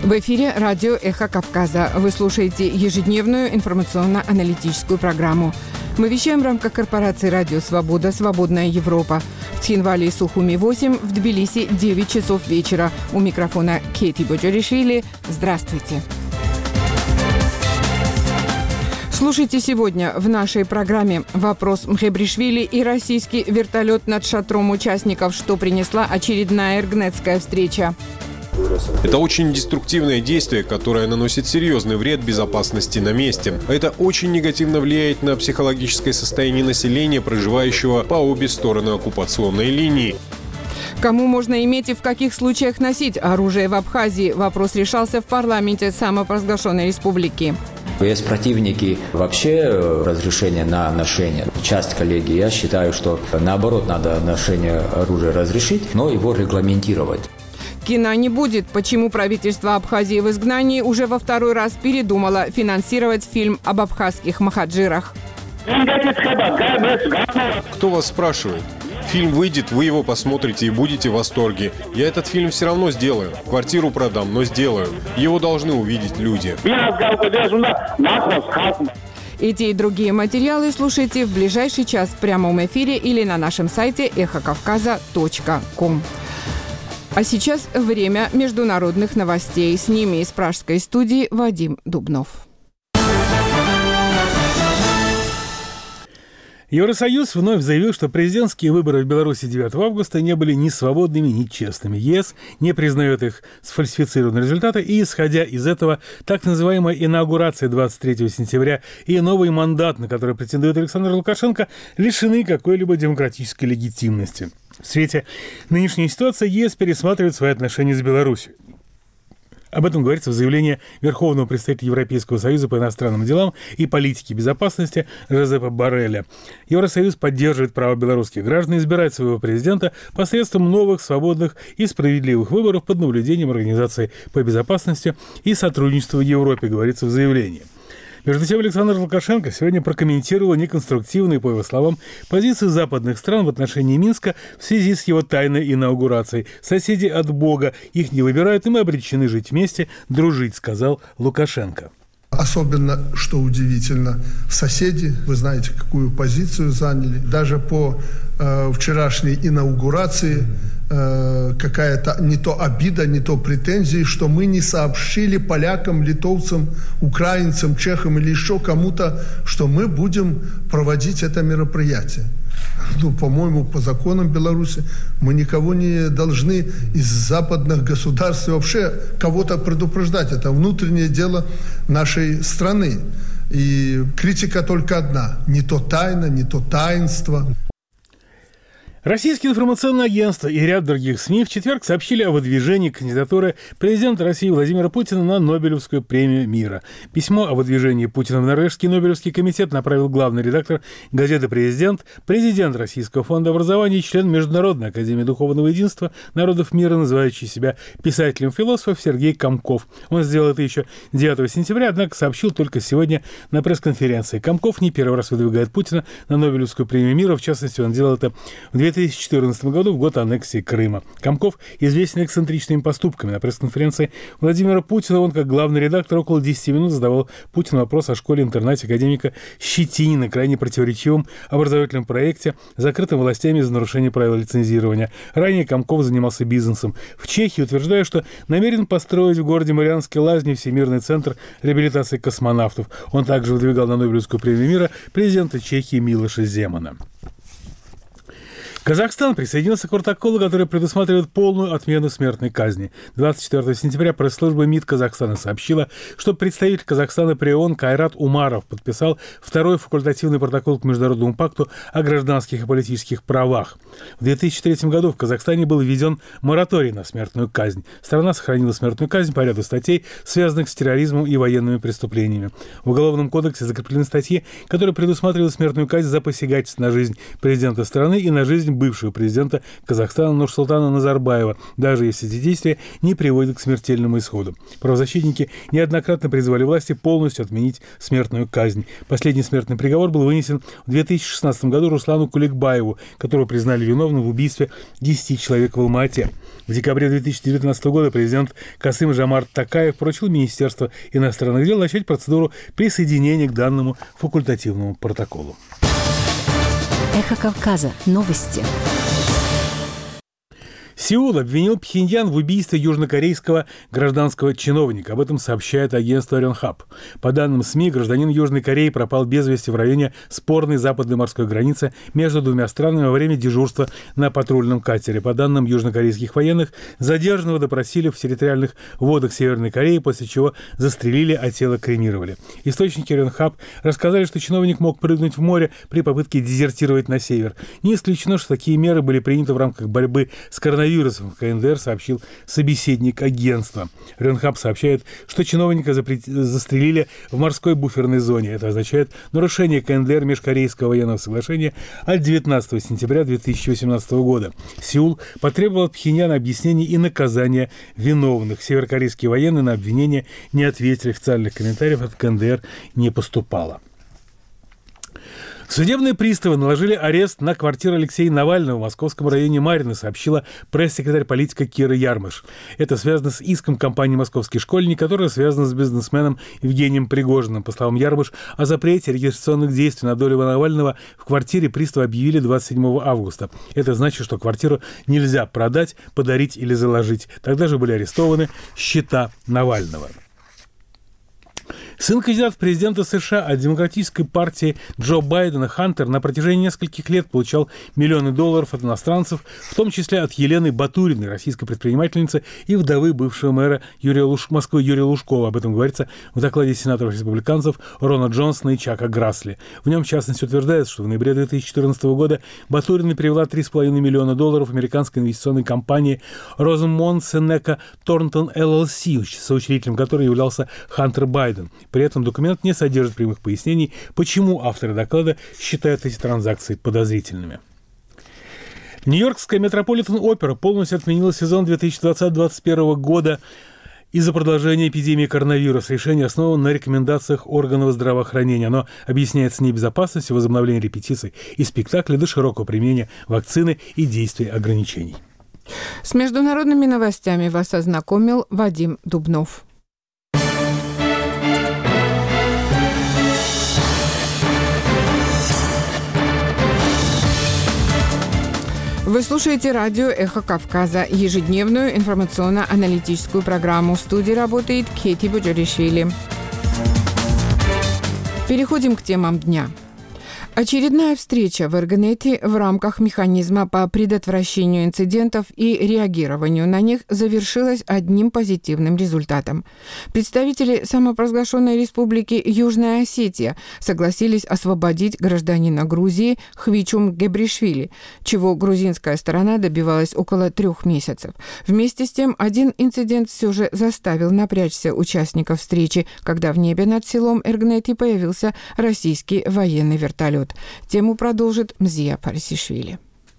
В эфире радио «Эхо Кавказа». Вы слушаете ежедневную информационно-аналитическую программу. Мы вещаем в рамках корпорации «Радио Свобода. Свободная Европа». В Тхинвале и Сухуми 8, в Тбилиси 9 часов вечера. У микрофона Кети Боджаришвили. Здравствуйте. Слушайте сегодня в нашей программе вопрос Мхебришвили и российский вертолет над шатром участников, что принесла очередная эргнетская встреча. Это очень деструктивное действие, которое наносит серьезный вред безопасности на месте. Это очень негативно влияет на психологическое состояние населения, проживающего по обе стороны оккупационной линии. Кому можно иметь и в каких случаях носить оружие в Абхазии? Вопрос решался в парламенте самопровозглашенной республики. Есть противники вообще разрешения на ношение. Часть коллеги, я считаю, что наоборот надо ношение оружия разрешить, но его регламентировать. Кино не будет. Почему правительство Абхазии в изгнании уже во второй раз передумало финансировать фильм об абхазских махаджирах? Кто вас спрашивает? Фильм выйдет, вы его посмотрите и будете в восторге. Я этот фильм все равно сделаю. Квартиру продам, но сделаю. Его должны увидеть люди. Эти и другие материалы слушайте в ближайший час в прямом эфире или на нашем сайте эхокавказа.ком. А сейчас время международных новостей. С ними из пражской студии Вадим Дубнов. Евросоюз вновь заявил, что президентские выборы в Беларуси 9 августа не были ни свободными, ни честными. ЕС не признает их сфальсифицированные результаты, и, исходя из этого, так называемая инаугурация 23 сентября и новый мандат, на который претендует Александр Лукашенко, лишены какой-либо демократической легитимности. В свете нынешней ситуации ЕС пересматривает свои отношения с Беларусью. Об этом говорится в заявлении Верховного представителя Европейского союза по иностранным делам и политике безопасности Жозепа Борреля. Евросоюз поддерживает право белорусских граждан избирать своего президента посредством новых, свободных и справедливых выборов под наблюдением Организации по безопасности и сотрудничеству в Европе, говорится в заявлении. Между тем, Александр Лукашенко сегодня прокомментировал неконструктивные, по его словам, позиции западных стран в отношении Минска в связи с его тайной инаугурацией. «Соседи от Бога, их не выбирают, и мы обречены жить вместе, дружить», сказал Лукашенко. Особенно, что удивительно, соседи, вы знаете, какую позицию заняли. Даже по вчерашней инаугурации какая-то не то обида, не то претензии, что мы не сообщили полякам, литовцам, украинцам, чехам или еще кому-то, что мы будем проводить это мероприятие. По-моему, по законам Беларуси мы никого не должны из западных государств вообще кого-то предупреждать. Это внутреннее дело нашей страны. И критика только одна. Не то тайна, не то таинство. Российские информационные агентства и ряд других СМИ в четверг сообщили о выдвижении кандидатуры президента России Владимира Путина на Нобелевскую премию мира. Письмо о выдвижении Путина в Норвежский Нобелевский комитет направил главный редактор газеты «Президент», президент Российского фонда образования и член Международной академии духовного единства народов мира, называющий себя писателем-философом Сергей Комков. Он сделал это еще 9 сентября, однако сообщил только сегодня на пресс-конференции. Комков не первый раз выдвигает Путина на Нобелевскую премию мира. В частности, он делал это в 2014 году, в год аннексии Крыма. Комков известен эксцентричными поступками. На пресс-конференции Владимира Путина он, как главный редактор, около 10 минут задавал Путину вопрос о школе-интернате академика Щетинина, крайне противоречивом образовательном проекте, закрытым властями за нарушение правил лицензирования. Ранее Комков занимался бизнесом в Чехии, утверждая, что намерен построить в городе Марианской Лазни Всемирный центр реабилитации космонавтов. Он также выдвигал на Нобелевскую премию мира президента Чехии Милоша Земана. Казахстан присоединился к протоколу, который предусматривает полную отмену смертной казни. 24 сентября пресс-служба МИД Казахстана сообщила, что представитель Казахстана при ООН Кайрат Умаров подписал второй факультативный протокол к Международному пакту о гражданских и политических правах. В 2003 году в Казахстане был введен мораторий на смертную казнь. Страна сохранила смертную казнь по ряду статей, связанных с терроризмом и военными преступлениями. В Уголовном кодексе закреплены статьи, которые предусматривают смертную казнь за посягательство на жизнь президента страны и на жизнь бывшего президента Казахстана Нурсултана Назарбаева, даже если эти действия не приводят к смертельному исходу. Правозащитники неоднократно призвали власти полностью отменить смертную казнь. Последний смертный приговор был вынесен в 2016 году Руслану Куликбаеву, которого признали виновным в убийстве 10 человек в Алма-Ате. В декабре 2019 года президент Касым-Жомарт Токаев поручил Министерству иностранных дел начать процедуру присоединения к данному факультативному протоколу. Эхо Кавказа. Новости. Сеул обвинил Пхеньян в убийстве южнокорейского гражданского чиновника. Об этом сообщает агентство Рёнхап. По данным СМИ, гражданин Южной Кореи пропал без вести в районе спорной западной морской границы между двумя странами во время дежурства на патрульном катере. По данным южнокорейских военных, задержанного допросили в территориальных водах Северной Кореи, после чего застрелили, а тело кремировали. Источники Рёнхап рассказали, что чиновник мог прыгнуть в море при попытке дезертировать на север. Не исключено, что такие меры были приняты в рамках борьбы с коронавирусом в КНДР, сообщил собеседник агентства. Рёнхап сообщает, что чиновника застрелили в морской буферной зоне. Это означает нарушение КНДР межкорейского военного соглашения от 19 сентября 2018 года. Сеул потребовал от Пхеньяна объяснений и наказания виновных. Северокорейские военные на обвинения не ответили. Официальных комментариев от КНДР не поступало. Судебные приставы наложили арест на квартиру Алексея Навального в московском районе Марьино, сообщила пресс-секретарь политика Кира Ярмыш. Это связано с иском компании «Московский школьник», которая связана с бизнесменом Евгением Пригожиным. По словам Ярмыш, о запрете регистрационных действий на долю Навального в квартире приставы объявили 27 августа. Это значит, что квартиру нельзя продать, подарить или заложить. Тогда же были арестованы счета Навального. Сын кандидата в президенты США от демократической партии Джо Байдена Хантер на протяжении нескольких лет получал миллионы долларов от иностранцев, в том числе от Елены Батуриной, российской предпринимательницы и вдовы бывшего мэра Москвы Юрия Лужкова. Об этом говорится в докладе сенаторов-республиканцев Рона Джонсона и Чака Грассли. В нем, в частности, утверждается, что в ноябре 2014 года Батурина перевела $3,5 миллиона американской инвестиционной компании Rosemont Seneca Thornton LLC, соучредителем которой являлся Хантер Байден. При этом документ не содержит прямых пояснений, почему авторы доклада считают эти транзакции подозрительными. Нью-Йоркская Метрополитен-опера полностью отменила сезон 2020-2021 года из-за продолжения эпидемии коронавируса. Решение основано на рекомендациях органов здравоохранения. Оно объясняется небезопасностью возобновления репетиций и спектаклей до широкого применения вакцины и действия ограничений. С международными новостями вас ознакомил Вадим Дубнов. Вы слушаете радио «Эхо Кавказа», ежедневную информационно-аналитическую программу. В студии работает Кети Буджаришвили. Переходим к темам дня. Очередная встреча в Эргнете в рамках механизма по предотвращению инцидентов и реагированию на них завершилась одним позитивным результатом. Представители самопровозглашенной республики Южная Осетия согласились освободить гражданина Грузии Хвичум Гебришвили, чего грузинская сторона добивалась около 3 месяцев. Вместе с тем, один инцидент все же заставил напрячься участников встречи, когда в небе над селом Эргнети появился российский военный вертолет. Тему продолжит Мзия Парисишвили.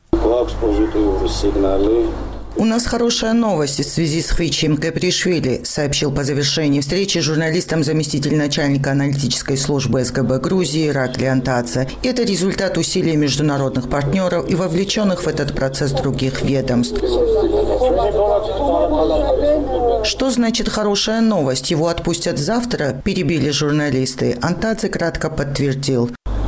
У нас хорошая новость в связи с Хвичем Гебришвили, сообщил по завершении встречи журналистам заместитель начальника аналитической службы СГБ Грузии Иракли Антаца. Это результат усилий международных партнеров и вовлеченных в этот процесс других ведомств. Что значит хорошая новость? Его отпустят завтра? Перебили журналисты. Антаца кратко подтвердил.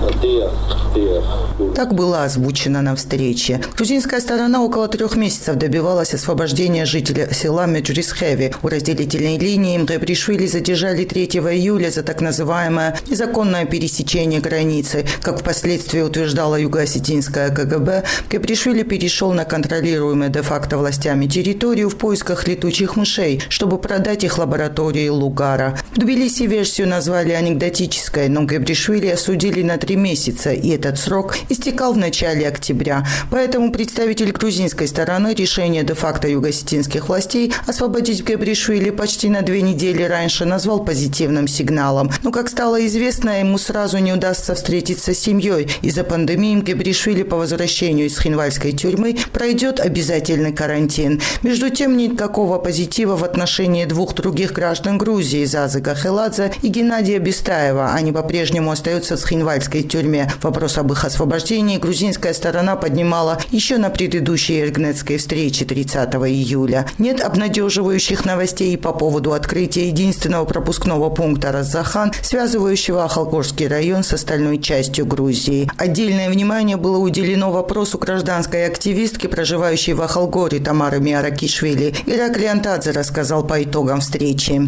Так было озвучено на встрече. Грузинская сторона около 3 месяцев добивалась освобождения жителя села Меджлисхеви. У разделительной линии Гебришвили задержали 3 июля за так называемое незаконное пересечение границы. Как впоследствии утверждала юго-осетинская КГБ, Гебришвили перешел на контролируемую де-факто властями территорию в поисках летучих мышей, чтобы продать их лаборатории Лугара. В Тбилиси версию назвали анекдотической, но Гебришвили осудили на 3 месяца, и этот срок истекал в начале октября. Поэтому представитель грузинской стороны решение де-факто юго-осетинских властей освободить Гебришвили почти на 2 недели раньше назвал позитивным сигналом. Но, как стало известно, ему сразу не удастся встретиться с семьей. Из-за пандемии Гебришвили по возвращению из хинвальской тюрьмы пройдет обязательный карантин. Между тем, никакого позитива в отношении 2 других граждан Грузии – Зазы Гахеладзе и Геннадия Бестаева. Они по-прежнему остаются в хинвальской тюрьме. Вопрос об их освобождении грузинская сторона поднимала еще на предыдущей эргнетской встрече 30 июля. Нет обнадеживающих новостей и по поводу открытия единственного пропускного пункта Раззахан, связывающего Ахалгорский район с остальной частью Грузии. Отдельное внимание было уделено вопросу гражданской активистки, проживающей в Ахалгоре, Тамары Миаракишвили. Иракли Антадзе рассказал по итогам встречи.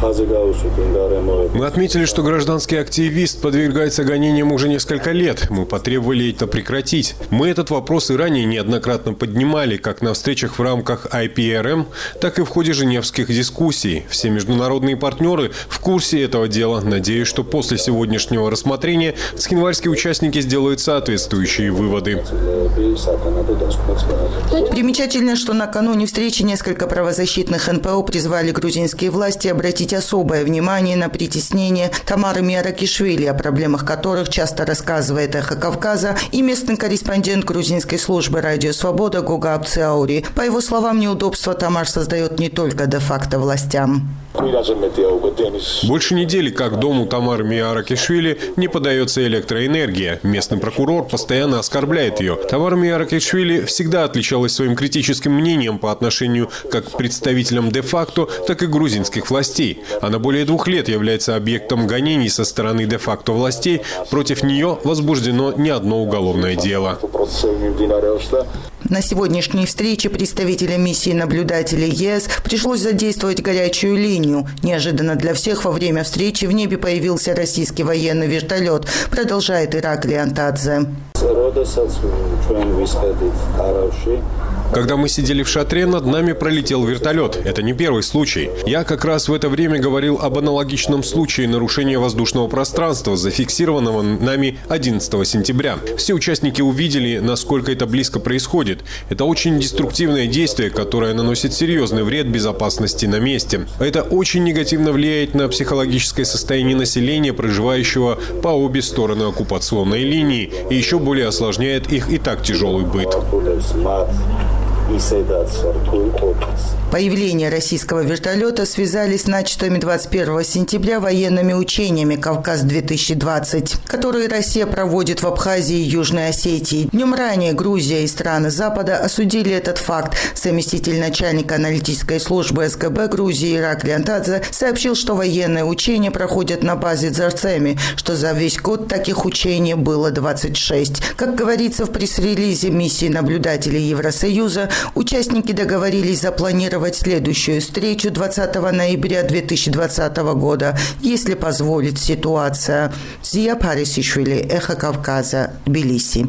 Мы отметили, что гражданский активист подвергается гонениям уже несколько лет. Мы потребовали это прекратить. Мы этот вопрос и ранее неоднократно поднимали, как на встречах в рамках IPRM, так и в ходе женевских дискуссий. Все международные партнеры в курсе этого дела. Надеюсь, что после сегодняшнего рассмотрения цхинвальские участники сделают соответствующие выводы. Примечательно, что накануне встречи несколько правозащитных НПО призвали грузинские власти обратить особое внимание на притеснение Тамары Миаракишвили, о проблемах которых часто рассказывает «Эхо Кавказа» и местный корреспондент грузинской службы «Радио Свобода» Гуга Апциаури. По его словам, неудобства Тамар создает не только де-факто властям. Больше недели, как дому Тамары Миаракишвили не подается электроэнергия. Местный прокурор постоянно оскорбляет ее. Тамара Миаракишвили всегда отличалась своим критическим мнением по отношению как к представителям де-факто, так и грузинских властей. Она более 2 лет является объектом гонений со стороны де-факто властей. Против нее возбуждено не одно уголовное дело. На сегодняшней встрече представителям миссии наблюдателей ЕС пришлось задействовать горячую линию. Неожиданно для всех во время встречи в небе появился российский военный вертолет, продолжает Иракли Антадзе. Когда мы сидели в шатре, над нами пролетел вертолет. Это не первый случай. Я как раз в это время говорил об аналогичном случае нарушения воздушного пространства, зафиксированного нами 11 сентября. Все участники увидели, насколько это близко происходит. Это очень деструктивное действие, которое наносит серьезный вред безопасности на месте. Это очень негативно влияет на психологическое состояние населения, проживающего по обе стороны оккупационной линии, и еще более осложняет их и так тяжелый быт. Появление российского вертолета связали с начатыми 21 сентября военными учениями «Кавказ-2020», которые Россия проводит в Абхазии и Южной Осетии. Днем ранее Грузия и страны Запада осудили этот факт. Заместитель начальника аналитической службы СГБ Грузии Иракли Антадзе сообщил, что военные учения проходят на базе Дзарцеми, что за весь год таких учений было 26. Как говорится в пресс-релизе миссии наблюдателей Евросоюза, участники договорились запланировать следующую встречу 20 ноября 2020 года, если позволит ситуация. Зия Парисишвили, Эхо Кавказа, Тбилиси.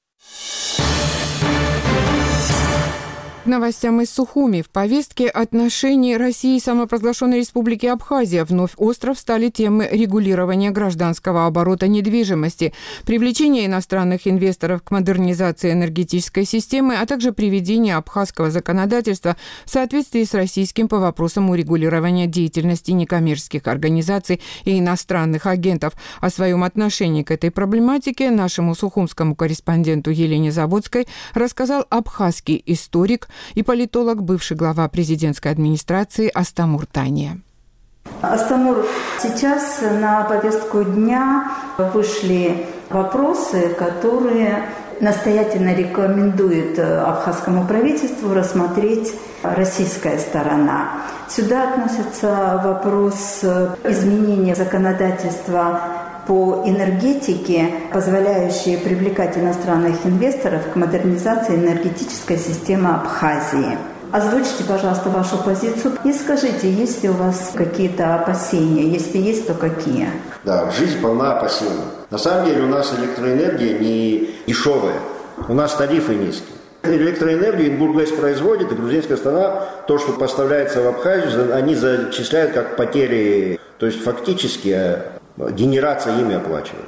К новостям из Сухуми. В повестке отношений России и самопровозглашенной Республики Абхазия вновь остро встали темы регулирования гражданского оборота недвижимости, привлечения иностранных инвесторов к модернизации энергетической системы, а также приведения абхазского законодательства в соответствии с российским по вопросам урегулирования деятельности некоммерческих организаций и иностранных агентов. О своем отношении к этой проблематике нашему сухумскому корреспонденту Елене Заводской рассказал абхазский историк и политолог, бывший глава президентской администрации Астамур Тания. Астамур, сейчас на повестку дня вышли вопросы, которые настоятельно рекомендует абхазскому правительству рассмотреть российская сторона. Сюда относится вопрос изменения законодательства по энергетике, позволяющие привлекать иностранных инвесторов к модернизации энергетической системы Абхазии. Озвучьте, пожалуйста, вашу позицию и скажите, есть ли у вас какие-то опасения? Если есть, то какие? Да, жизнь полна опасений. На самом деле у нас электроэнергия не дешевая, у нас тарифы низкие. Электроэнергию Ингургэс производит, и грузинская страна, то, что поставляется в Абхазию, они зачисляют как потери. То есть фактически генерация ими оплачивается.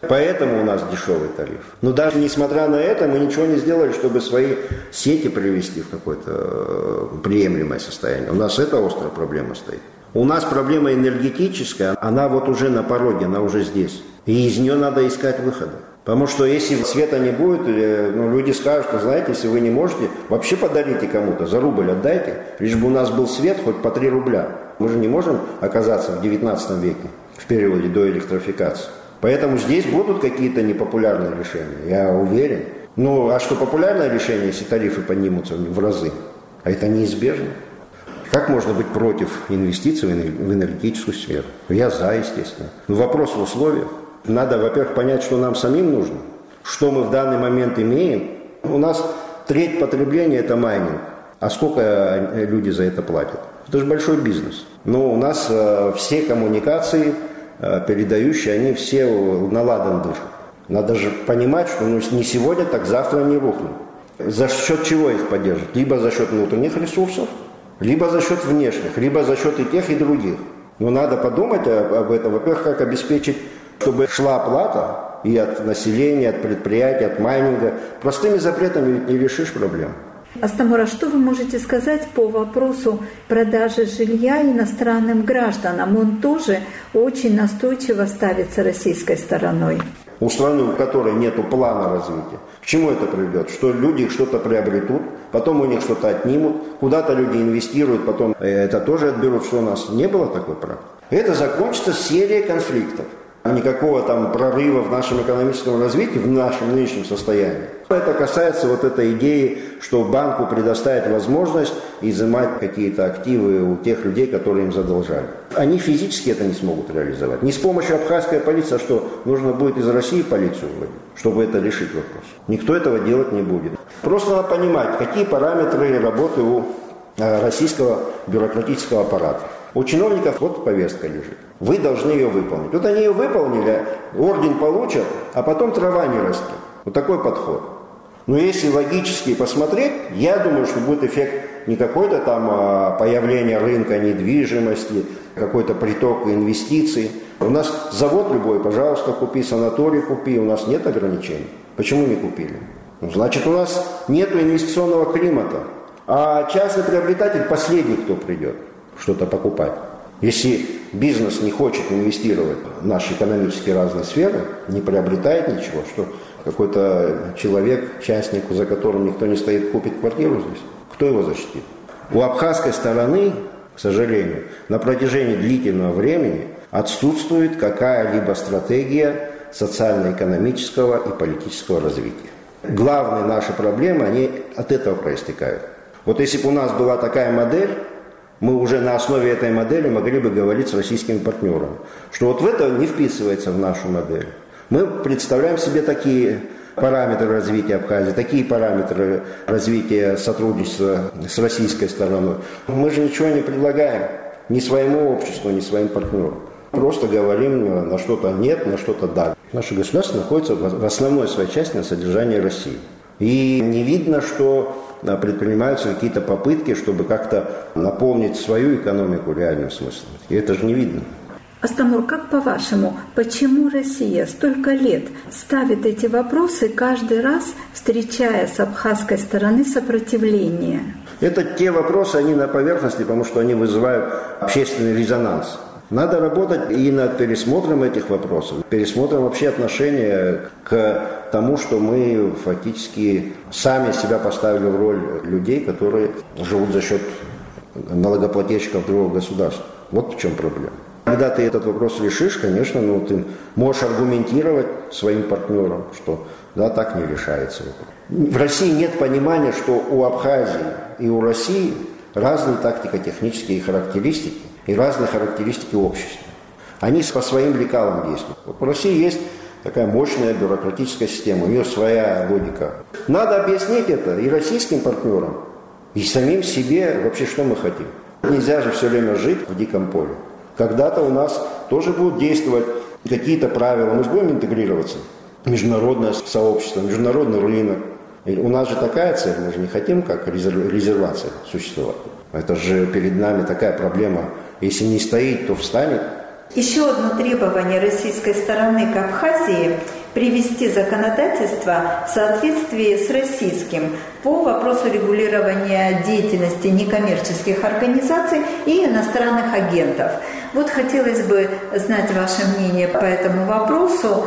Поэтому у нас дешевый тариф. Но даже несмотря на это, мы ничего не сделали, чтобы свои сети привести в какое-то приемлемое состояние. У нас эта острая проблема стоит. У нас проблема энергетическая, она вот уже на пороге, она уже здесь. И из нее надо искать выхода. Потому что если света не будет, люди скажут, что, знаете, если вы не можете, вообще подарите кому-то, за рубль отдайте, лишь бы у нас был свет хоть по 3 рубля. Мы же не можем оказаться в 19 веке, в периоде до электрификации. Поэтому здесь будут какие-то непопулярные решения, я уверен. Ну, а что популярное решение, если тарифы поднимутся в разы? А это неизбежно. Как можно быть против инвестиций в энергетическую сферу? Я за, естественно. Но вопрос в условиях. Надо, во-первых, понять, что нам самим нужно, что мы в данный момент имеем. У нас треть потребления – это майнинг. А сколько люди за это платят? Это же большой бизнес. Но у нас все коммуникации передающие, они все на ладан дышат. Надо же понимать, что не сегодня, так завтра они рухнут. За счет чего их поддерживать? Либо за счет внутренних ресурсов, либо за счет внешних, либо за счет и тех, и других. Но надо подумать об этом. Во-первых, как обеспечить, чтобы шла оплата и от населения, от предприятий, от майнинга. Простыми запретами ведь не решишь проблем. Астамур, а что вы можете сказать по вопросу продажи жилья иностранным гражданам? Он тоже очень настойчиво ставится российской стороной. У страны, у которой нет плана развития. К чему это приведет? Что люди что-то приобретут, потом у них что-то отнимут, куда-то люди инвестируют, потом это тоже отберут, что у нас не было такой практики. Это закончится серией конфликтов. Никакого там прорыва в нашем экономическом развитии, в нашем нынешнем состоянии. Это касается вот этой идеи, что банку предоставить возможность изымать какие-то активы у тех людей, которые им задолжали. Они физически это не смогут реализовать. Не с помощью абхазской полиции, а что нужно будет из России полицию вводить, чтобы это решить вопрос. Никто этого делать не будет. Просто надо понимать, какие параметры работы у российского бюрократического аппарата. У чиновников вот повестка лежит. Вы должны ее выполнить. Вот они ее выполнили, орден получат, а потом трава не растет. Вот такой подход. Но если логически посмотреть, я думаю, что будет эффект не какой-то там появление рынка недвижимости, какой-то приток инвестиций. У нас завод любой, пожалуйста, купи, санаторий купи, у нас нет ограничений. Почему не купили? Ну, значит, у нас нет инвестиционного климата. А частный приобретатель последний, кто придет что-то покупать. Если бизнес не хочет инвестировать в наши экономические разные сферы, не приобретает ничего, что какой-то человек, частник, за которым никто не стоит, купит квартиру здесь, кто его защитит? У абхазской стороны, к сожалению, на протяжении длительного времени отсутствует какая-либо стратегия социально-экономического и политического развития. Главные наши проблемы, они от этого проистекают. Вот если бы у нас была такая модель, мы уже на основе этой модели могли бы говорить с российскими партнерами, что вот в это не вписывается в нашу модель. Мы представляем себе такие параметры развития Абхазии, такие параметры развития сотрудничества с российской стороной. Мы же ничего не предлагаем ни своему обществу, ни своим партнерам. Просто говорим на что-то нет, на что-то да. Наше государство находится в основной своей части на содержании России. И не видно, что предпринимаются какие-то попытки, чтобы как-то наполнить свою экономику реальным смыслом. И это же не видно. Астамур, как по-вашему, почему Россия столько лет ставит эти вопросы, каждый раз встречая с абхазской стороны сопротивление? Это те вопросы, они на поверхности, потому что они вызывают общественный резонанс. Надо работать и над пересмотром этих вопросов, пересмотром вообще отношения к тому, что мы фактически сами себя поставили в роль людей, которые живут за счет налогоплательщиков другого государства. Вот в чем проблема. Когда ты этот вопрос решишь, конечно, ты можешь аргументировать своим партнерам, что да, так не решается вопрос. В России нет понимания, что у Абхазии и у России разные тактико-технические характеристики и разные характеристики общества. Они по своим лекалам действуют. Вот в России есть такая мощная бюрократическая система, у нее своя логика. Надо объяснить это и российским партнерам, и самим себе вообще, что мы хотим. Нельзя же все время жить в диком поле. Когда-то у нас тоже будут действовать какие-то правила, мы же будем интегрироваться в международное сообщество, международный рынок. И у нас же такая цель, мы же не хотим как резервация существовать. Это же перед нами такая проблема. Если не стоит, то встанет. Еще одно требование российской стороны к Абхазии привести законодательство в соответствии с российским по вопросу регулирования деятельности некоммерческих организаций и иностранных агентов. Вот хотелось бы знать ваше мнение по этому вопросу,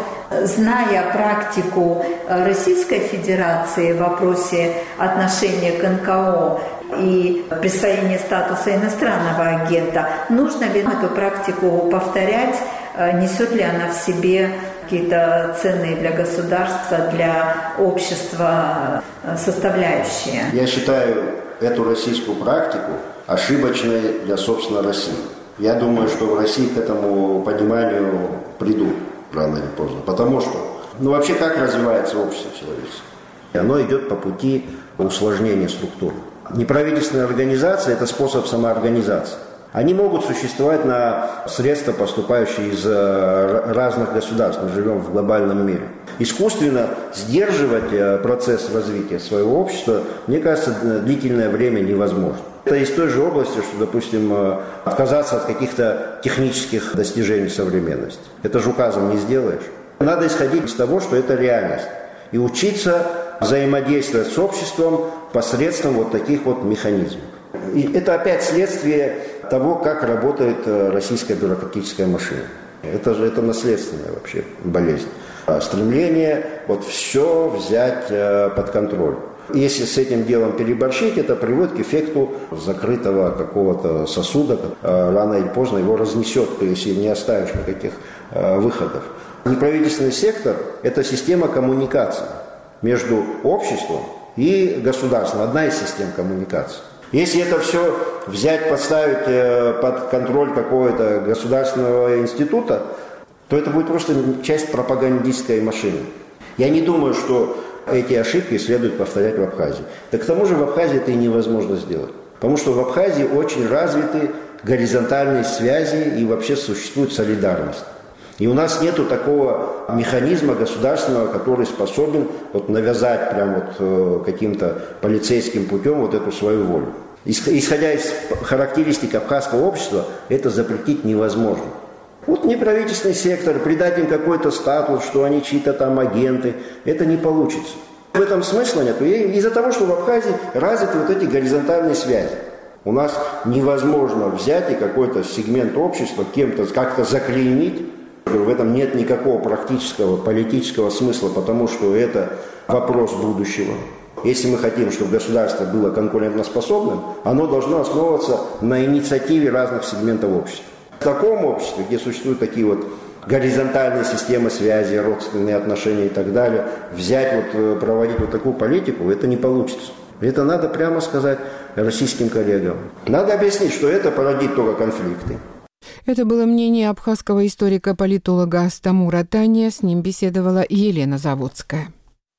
зная практику Российской Федерации в вопросе отношения к НКО и присвоения статуса иностранного агента. Нужно ли эту практику повторять? Несет ли она в себе какие-то ценные для государства, для общества составляющие? Я считаю эту российскую практику ошибочной для, собственно, России. Я думаю, что в России к этому пониманию придут рано или поздно. Потому что, вообще как развивается общество человеческое? Оно идет по пути усложнения структур. Неправительственные организации – это способ самоорганизации. Они могут существовать на средства, поступающие из разных государств. Мы живем в глобальном мире. Искусственно сдерживать процесс развития своего общества, мне кажется, длительное время невозможно. Это из той же области, что, допустим, отказаться от каких-то технических достижений современности. Это же указом не сделаешь. Надо исходить из того, что это реальность. И учиться взаимодействовать с обществом посредством вот таких вот механизмов. И это опять следствие того, как работает российская бюрократическая машина. Это наследственная вообще болезнь. Стремление вот все взять под контроль. Если с этим делом переборщить, это приводит к эффекту закрытого какого-то сосуда. Рано или поздно его разнесет, если не оставишь никаких выходов. Неправительственный сектор – это система коммуникации между обществом и государством. Одна из систем коммуникации. Если это все взять, подставить под контроль какого-то государственного института, то это будет просто часть пропагандистской машины. Я не думаю, что эти ошибки следует повторять в Абхазии. Да к тому же в Абхазии это и невозможно сделать. Потому что в Абхазии очень развиты горизонтальные связи и вообще существует солидарность. И у нас нету такого механизма государственного, который способен вот навязать прям вот каким-то полицейским путем вот эту свою волю. Исходя из характеристик абхазского общества, это запретить невозможно. Вот неправительственный сектор, придать им какой-то статус, что они чьи-то там агенты, это не получится. В этом смысла нет. Из-за того, что в Абхазии развиты вот эти горизонтальные связи. У нас невозможно взять и какой-то сегмент общества кем-то как-то заклеймить. В этом нет никакого практического, политического смысла, потому что это вопрос будущего. Если мы хотим, чтобы государство было конкурентоспособным, оно должно основываться на инициативе разных сегментов общества. В таком обществе, где существуют такие вот горизонтальные системы связи, родственные отношения и так далее, взять, вот, проводить вот такую политику, это не получится. Это надо прямо сказать российским коллегам. Надо объяснить, что это породит только конфликты. Это было мнение абхазского историка-политолога Астамура Тания. С ним беседовала Елена Заводская.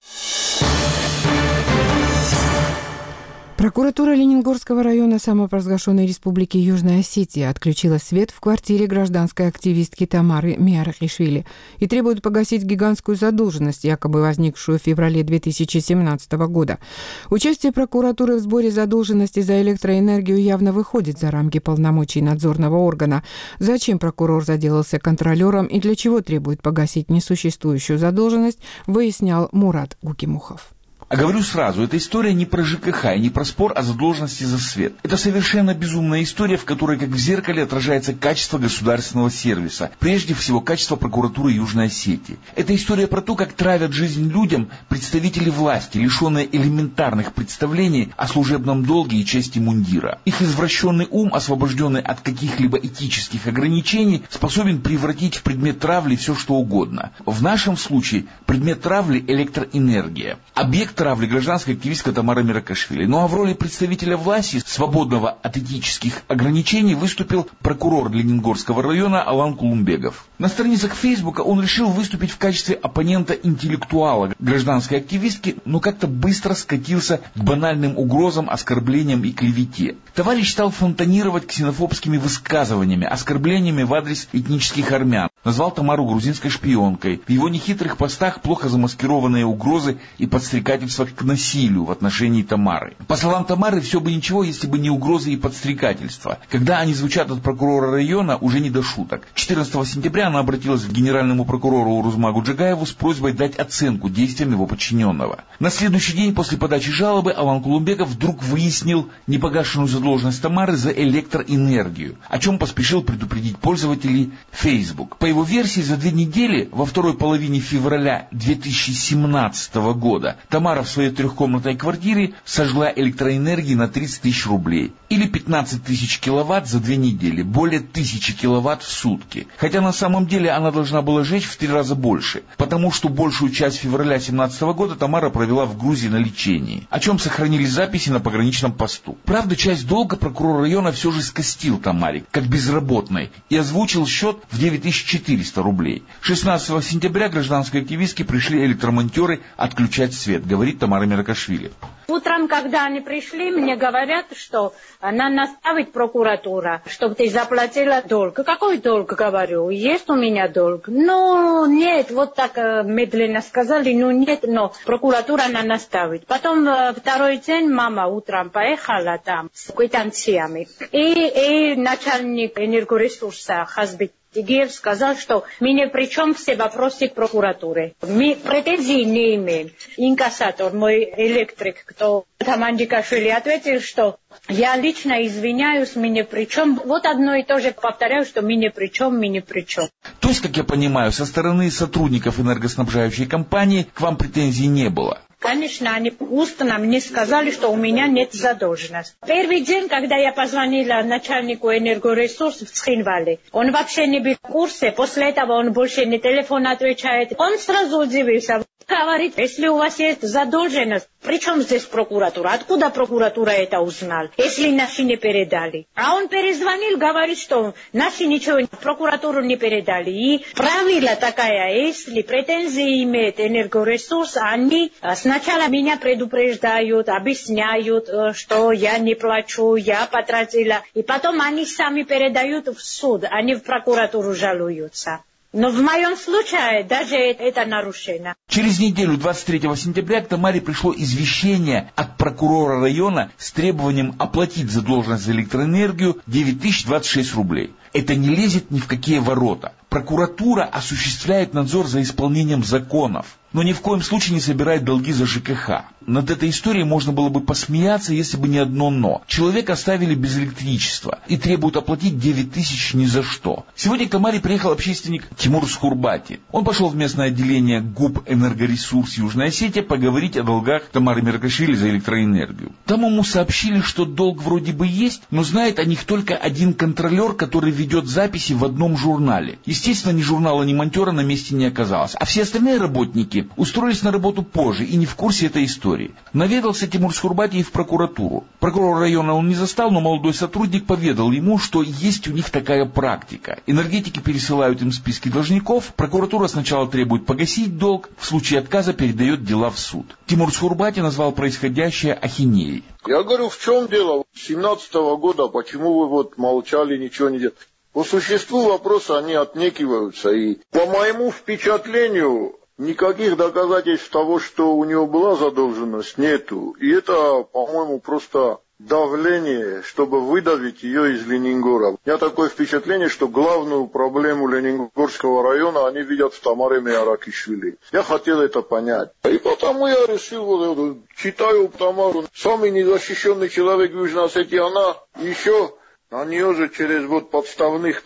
Прокуратура Ленингорского района самопровозглашенной республики Южная Осетия отключила свет в квартире гражданской активистки Тамары Миарахишвили и требует погасить гигантскую задолженность, якобы возникшую в феврале 2017 года. Участие прокуратуры в сборе задолженности за электроэнергию явно выходит за рамки полномочий надзорного органа. Зачем прокурор заделался контролером и для чего требует погасить несуществующую задолженность, выяснял Мурат Гукимухов. А говорю сразу, эта история не про ЖКХ и не про спор о задолженности за свет. Это совершенно безумная история, в которой, как в зеркале, отражается качество государственного сервиса. Прежде всего, качество прокуратуры Южной Осетии. Это история про то, как травят жизнь людям представители власти, лишенные элементарных представлений о служебном долге и чести мундира. Их извращенный ум, освобожденный от каких-либо этических ограничений, способен превратить в предмет травли все, что угодно. В нашем случае предмет травли – электроэнергия. Объект травли гражданская активистка Тамара Миарахишвили. Ну а в роли представителя власти, свободного от этических ограничений, выступил прокурор Ленингорского района Алан Кулумбегов. На страницах Фейсбука он решил выступить в качестве оппонента-интеллектуала гражданской активистки, но как-то быстро скатился к банальным угрозам, оскорблениям и клевете. Товарищ стал фонтанировать ксенофобскими высказываниями, оскорблениями в адрес этнических армян. Назвал Тамару грузинской шпионкой. В его нехитрых постах плохо замаскированные угрозы и подстрекательства к насилию в отношении Тамары. По словам Тамары, все бы ничего, если бы не угрозы и подстрекательства. Когда они звучат от прокурора района, уже не до шуток. 14 сентября она обратилась к генеральному прокурору Урузмагу Джагаеву с просьбой дать оценку действиям его подчиненного. На следующий день после подачи жалобы Алан Кулумбеков вдруг выяснил непогашенную задолженность Тамары за электроэнергию, о чем поспешил предупредить пользователей Facebook. По его версии, за 2 недели, во второй половине февраля 2017 года, Тамара в своей 3-комнатной квартире сожгла электроэнергии на 30 тысяч рублей. Или 15 тысяч киловатт за 2 недели, более 1000 киловатт в сутки. Хотя на самом деле она должна была жечь в 3 раза больше, потому что большую часть февраля 2017 года Тамара провела в Грузии на лечении, о чем сохранились записи на пограничном посту. Правда, часть долга прокурор района все же скостил Тамаре, как безработной, и озвучил счет в 9400 рублей. 16 сентября гражданские активистки пришли электромонтеры отключать свет, говорит Тамара Меркашвили. Утром, когда они пришли, мне говорят, что надо наставить прокуратура, чтобы ты заплатила долг. Какой долг, говорю? Есть у меня долг? Ну, нет, вот так медленно сказали, ну нет, но прокуратура надо наставить. Потом второй день мама утром поехала там с квитанциями. И начальник энергоресурса Хазбек Тигиев сказал, что мы ни при чем все вопросы к прокуратуре. Мы претензий не имеем. Инкассатор, мой электрик, кто там Андикашвили, ответил, что я лично извиняюсь, мы ни при чем. Вот одно и то же повторяю, что мы ни при чем, мы ни при чем. То есть, как я понимаю, со стороны сотрудников энергоснабжающей компании к вам претензий не было? Конечно, они устно мне сказали, что у меня нет задолженности. Первый день, когда я позвонила начальнику энергоресурсов в Цхинвале, он вообще не был в курсе. После этого он больше не телефон отвечает. Он сразу удивился. Говорит, если у вас есть задолженность, при чем здесь прокуратура? Откуда прокуратура это узнала, если наши не передали? А он перезвонил, говорит, что наши ничего в прокуратуру не передали. И правило такая, если претензии имеет энергоресурс, они сначала меня предупреждают, объясняют, что я не плачу, я потратила. И потом они сами передают в суд, они в прокуратуру жалуются. Но в моем случае даже это нарушено. Через неделю, 23 сентября, к Тамаре пришло извещение от прокурора района с требованием оплатить задолженность за электроэнергию 9026 рублей. Это не лезет ни в какие ворота. Прокуратура осуществляет надзор за исполнением законов, но ни в коем случае не собирает долги за ЖКХ. Над этой историей можно было бы посмеяться, если бы не одно «но». Человека оставили без электричества и требуют оплатить 9000 ни за что. Сегодня к Тамаре приехал общественник Тимур Схурбати. Он пошел в местное отделение ГУП «Энергоресурс» Южной Осетии поговорить о долгах Тамары Меркашвили за электроэнергию. Там ему сообщили, что долг вроде бы есть, но знает о них только один контролер, который ведет записи в одном журнале. Естественно, ни журнала, ни монтера на месте не оказалось. А все остальные работники устроились на работу позже и не в курсе этой истории. Наведался Тимур Схурбати и в прокуратуру. Прокурор района он не застал, но молодой сотрудник поведал ему, что есть у них такая практика. Энергетики пересылают им списки должников, прокуратура сначала требует погасить долг, в случае отказа передает дела в суд. Тимур Схурбати назвал происходящее ахинеей. Я говорю, в чем дело? С 2017 года почему вы молчали, ничего не делали? По существу вопроса они отнекиваются. И по моему впечатлению, никаких доказательств того, что у него была задолженность, нету. И это, по-моему, просто давление, чтобы выдавить ее из Ленингора. У меня такое впечатление, что главную проблему Ленингорского района они видят в Тамаре Меркашвили. Я хотел это понять. И потому я решил, читаю Тамару. Самый незащищенный человек в Южной Осетии, она еще... На нее же через подставных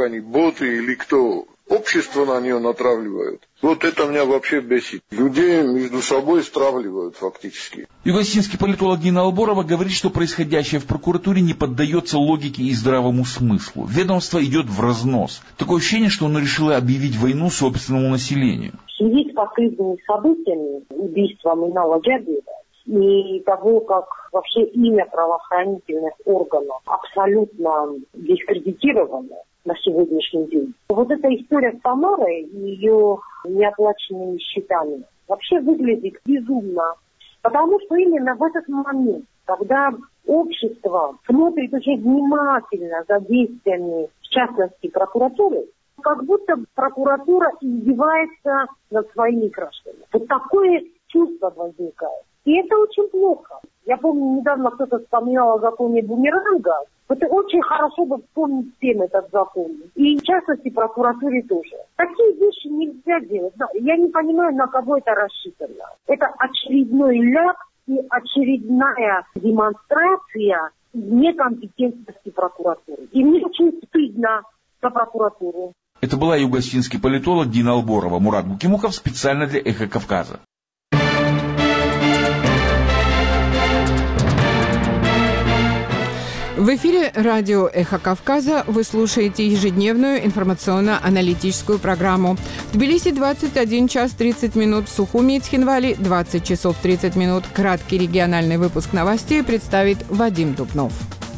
боты или кто, общество на нее натравливают. Вот это меня вообще бесит. Людей между собой стравливают фактически. Юго-осетинский политолог Дина Алборова говорит, что происходящее в прокуратуре не поддается логике и здравому смыслу. Ведомство идет в разнос. Такое ощущение, что оно решило объявить войну собственному населению. В связи с последними событиями, убийством Инала Джабиева, и того, как вообще имя правоохранительных органов абсолютно дискредитировано на сегодняшний день. Вот эта история с Тамарой и ее неоплаченными счетами вообще выглядит безумно. Потому что именно в этот момент, когда общество смотрит очень внимательно за действиями, в частности, прокуратуры, как будто прокуратура издевается над своими гражданами. Вот такое чувство возникает. И это очень плохо. Я помню, недавно кто-то вспоминал о законе бумеранга. Это очень хорошо бы вспомнить всем этот закон. И в частности прокуратуре тоже. Такие вещи нельзя делать. Я не понимаю, на кого это рассчитано. Это очередной ляп и очередная демонстрация некомпетентности прокуратуры. И мне очень стыдно за прокуратуру. Это была юго-осетинский политолог Дина Алборова. Мурат Букимухов специально для «Эхо Кавказа». В эфире радио «Эхо Кавказа» вы слушаете ежедневную информационно-аналитическую программу. В Тбилиси 21 час 30 минут, в Сухуми и Цхинвали 20 часов 30 минут. Краткий региональный выпуск новостей представит Вадим Дубнов.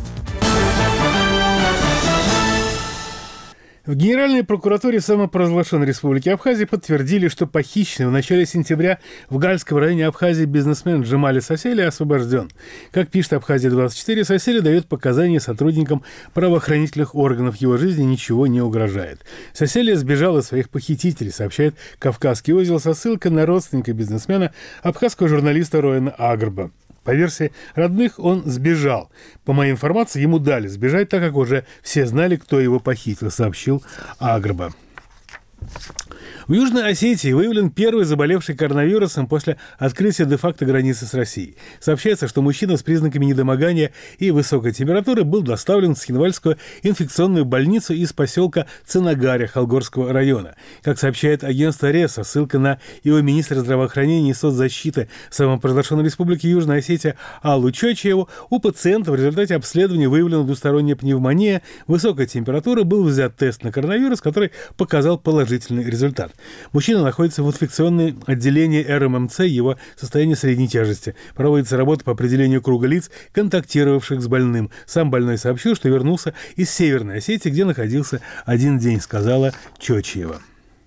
В Генеральной прокуратуре самопровозглашенной Республики Абхазия подтвердили, что похищенный в начале сентября в Гальском районе Абхазии бизнесмен Джемали Сосели освобожден. Как пишет Абхазия-24, Сосели дает показания сотрудникам правоохранительных органов. Его жизни ничего не угрожает. Сосели сбежал от своих похитителей, сообщает Кавказский узел со ссылкой на родственника бизнесмена, абхазского журналиста Роэна Агрба. По версии родных, он сбежал. По моей информации, ему дали сбежать, так как уже все знали, кто его похитил, сообщил Агрба. В Южной Осетии выявлен первый заболевший коронавирусом после открытия де-факто границы с Россией. Сообщается, что мужчина с признаками недомогания и высокой температуры был доставлен в Цхинвальскую инфекционную больницу из поселка Ценагаря Халгорского района. Как сообщает агентство РЕС, ссылка на его министра здравоохранения и соцзащиты самопровозглашенной Республики Южная Осетия Аллу Чочиеву, у пациента в результате обследования выявлена двусторонняя пневмония, высокая температура, был взят тест на коронавирус, который показал положительный результат. Мужчина находится в инфекционном отделении РММЦ, его состояние средней тяжести. Проводится работа по определению круга лиц, контактировавших с больным. Сам больной сообщил, что вернулся из Северной Осетии, где находился один день, сказала Чочиева.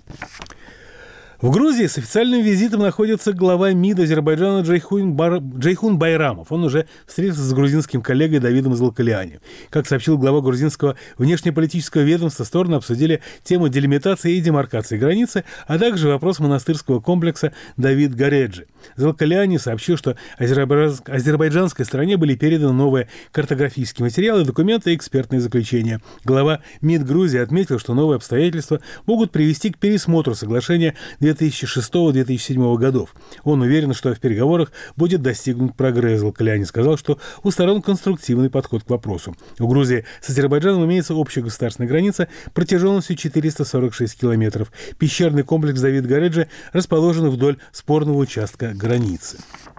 В Грузии с официальным визитом находится глава МИД Азербайджана Джейхун Байрамов. Он уже встретился с грузинским коллегой Давидом Залкалиани. Как сообщил глава грузинского внешнеполитического ведомства, стороны обсудили тему делимитации и демаркации границы, а также вопрос монастырского комплекса Давид Гареджи. Залкалиани сообщил, что азербайджанской стороне были переданы новые картографические материалы, документы и экспертные заключения. Глава МИД Грузии отметил, что новые обстоятельства могут привести к пересмотру соглашения 2006-2007 годов. Он уверен, что в переговорах будет достигнут прогресс. Залкалиани сказал, что у сторон конструктивный подход к вопросу. У Грузии с Азербайджаном имеется общая государственная граница протяженностью 446 километров. Пещерный комплекс Давид Гареджи расположен вдоль спорного участка границы.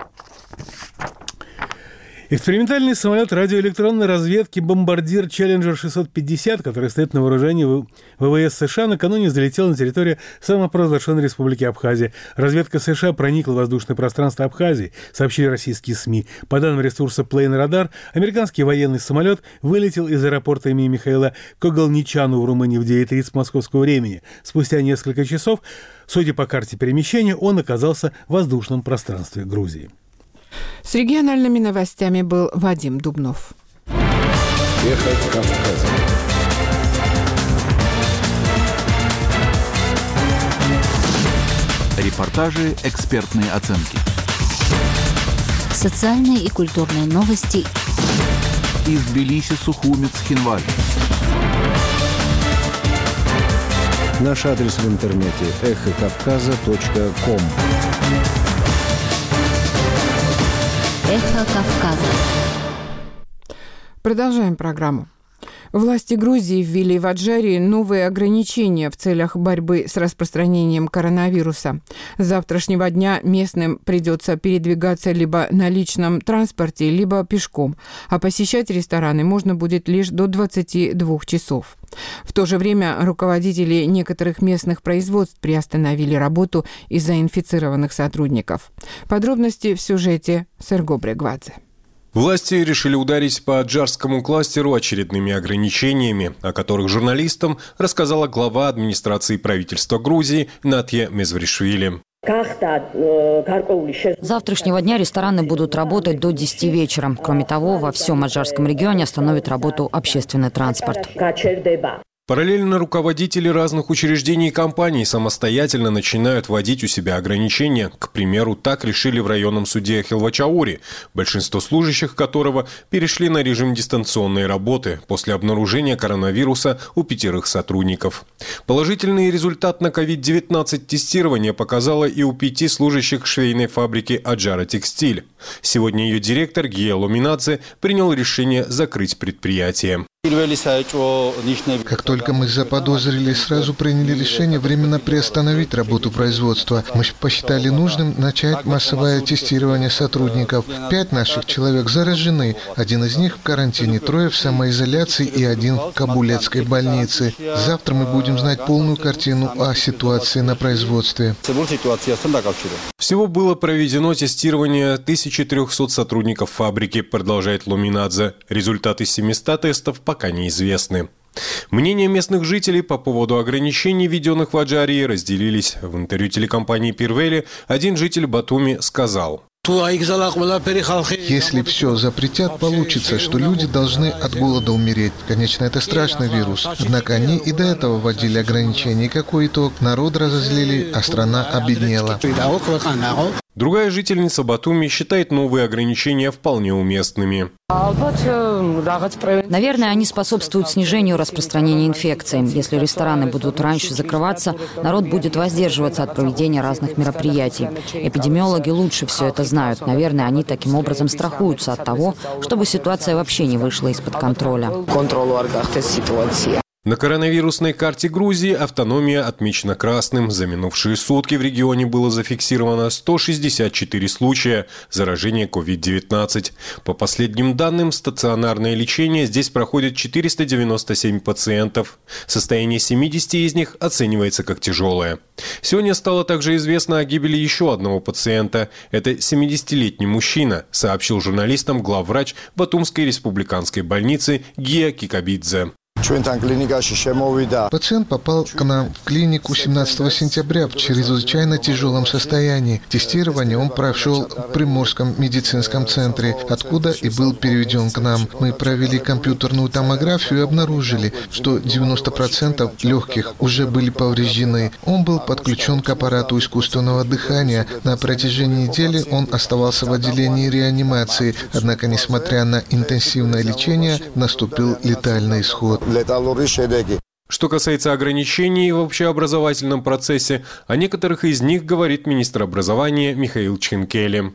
Экспериментальный самолет радиоэлектронной разведки «Бомбардир Челленджер 650», который стоит на вооружении ВВС США, накануне залетел на территорию самопровозглашенной Республики Абхазия. Разведка США проникла в воздушное пространство Абхазии, сообщили российские СМИ. По данным ресурса Plane Radar, американский военный самолет вылетел из аэропорта имени Михаила Когалничану в Румынии в 9:30 московского времени. Спустя несколько часов, судя по карте перемещения, он оказался в воздушном пространстве Грузии. С региональными новостями был Вадим Дубнов. Эхо Кавказа. Репортажи, экспертные оценки. Социальные и культурные новости. Из Тбилиси, Сухуми, Цхинвали. Наш адрес в интернете эхокавказа.ком. Эхо Кавказа. Продолжаем программу. Власти Грузии ввели в Аджарии новые ограничения в целях борьбы с распространением коронавируса. С завтрашнего дня местным придется передвигаться либо на личном транспорте, либо пешком, а посещать рестораны можно будет лишь до 22 часов. В то же время руководители некоторых местных производств приостановили работу из-за инфицированных сотрудников. Подробности в сюжете Серго Брегвадзе. Власти решили ударить по аджарскому кластеру очередными ограничениями, о которых журналистам рассказала глава администрации правительства Грузии Натья Мезвришвили. С завтрашнего дня рестораны будут работать до 10 вечера. Кроме того, во всем Аджарском регионе остановит работу общественный транспорт. Параллельно руководители разных учреждений и компаний самостоятельно начинают вводить у себя ограничения. К примеру, так решили в районном суде Хилвачаури, большинство служащих которого перешли на режим дистанционной работы после обнаружения коронавируса у 5 сотрудников. Положительный результат на COVID-19 тестирования показала и у 5 служащих швейной фабрики «Аджара Текстиль». Сегодня ее директор Гия Ломинадзе принял решение закрыть предприятие. Как только мы заподозрили, сразу приняли решение временно приостановить работу производства. Мы посчитали нужным начать массовое тестирование сотрудников. 5 наших человек заражены. 1 из них в карантине, 3 в самоизоляции и 1 в Кабулетской больнице. Завтра мы будем знать полную картину о ситуации на производстве. Всего было проведено тестирование 1300 сотрудников фабрики, продолжает Ломинадзе. Результаты 700 тестов пока неизвестны. Мнения местных жителей по поводу ограничений, введенных в Аджарии, разделились. В интервью телекомпании «Пирвели» один житель Батуми сказал: если все запретят, получится, что люди должны от голода умереть. Конечно, это страшный вирус. Однако они и до этого вводили ограничения. И какой итог? Народ разозлили, а страна обеднела. Другая жительница Батуми считает новые ограничения вполне уместными. Наверное, они способствуют снижению распространения инфекции. Если рестораны будут раньше закрываться, народ будет воздерживаться от проведения разных мероприятий. Эпидемиологи лучше все это знают. Наверное, они таким образом страхуются от того, чтобы ситуация вообще не вышла из-под контроля. На коронавирусной карте Грузии автономия отмечена красным. За минувшие сутки в регионе было зафиксировано 164 случая заражения COVID-19. По последним данным, стационарное лечение здесь проходит 497 пациентов. Состояние 70 из них оценивается как тяжелое. Сегодня стало также известно о гибели еще одного пациента. Это 70-летний мужчина, сообщил журналистам главврач Батумской республиканской больницы Гия Кикабидзе. Пациент попал к нам в клинику 17 сентября в чрезвычайно тяжелом состоянии. Тестирование он прошел в Приморском медицинском центре, откуда и был переведен к нам. Мы провели компьютерную томографию и обнаружили, что 90% легких уже были повреждены. Он был подключен к аппарату искусственного дыхания. На протяжении недели он оставался в отделении реанимации, однако, несмотря на интенсивное лечение, наступил летальный исход. Что касается ограничений в общеобразовательном процессе, о некоторых из них говорит министр образования Михаил Чхинкели.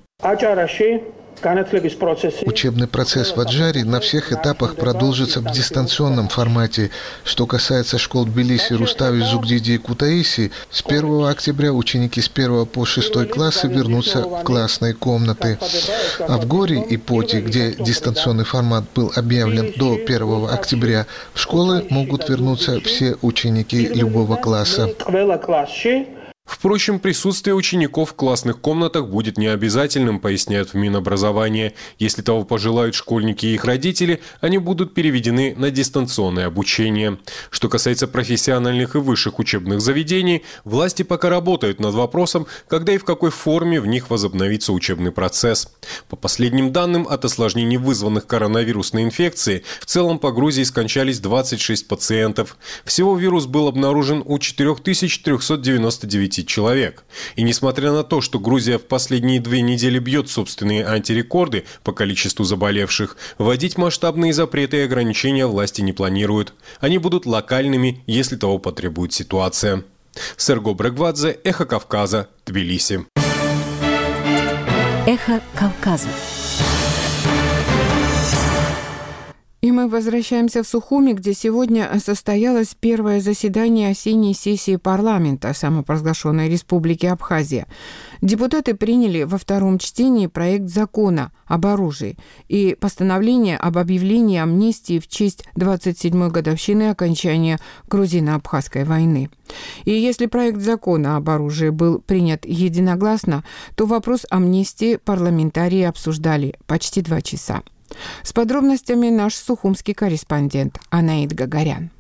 Учебный процесс в Аджаре на всех этапах продолжится в дистанционном формате. Что касается школ Тбилиси, Рустави, Зугдиди и Кутаиси, с 1 октября ученики с 1 по 6 классы вернутся в классные комнаты. А в Гори и Поти, где дистанционный формат был объявлен до 1 октября, в школы могут вернуться все ученики любого класса. Впрочем, присутствие учеников в классных комнатах будет необязательным, поясняют в Минобразования. Если того пожелают школьники и их родители, они будут переведены на дистанционное обучение. Что касается профессиональных и высших учебных заведений, власти пока работают над вопросом, когда и в какой форме в них возобновится учебный процесс. По последним данным, от осложнений, вызванных коронавирусной инфекцией, в целом по Грузии скончались 26 пациентов. Всего вирус был обнаружен у 4399 человек. И несмотря на то, что Грузия в последние 2 недели бьет собственные антирекорды по количеству заболевших, вводить масштабные запреты и ограничения власти не планируют. Они будут локальными, если того потребует ситуация. Серго Брегвадзе, Эхо Кавказа, Тбилиси. Эхо Кавказа. И мы возвращаемся в Сухуми, где сегодня состоялось первое заседание осенней сессии парламента самопровозглашенной Республики Абхазия. Депутаты приняли во 2-м чтении проект закона об оружии и постановление об объявлении амнистии в честь 27-й годовщины окончания грузино-абхазской войны. И если проект закона об оружии был принят единогласно, то вопрос амнистии парламентарии обсуждали почти 2 часа. С подробностями наш сухумский корреспондент Анаид Гагарян.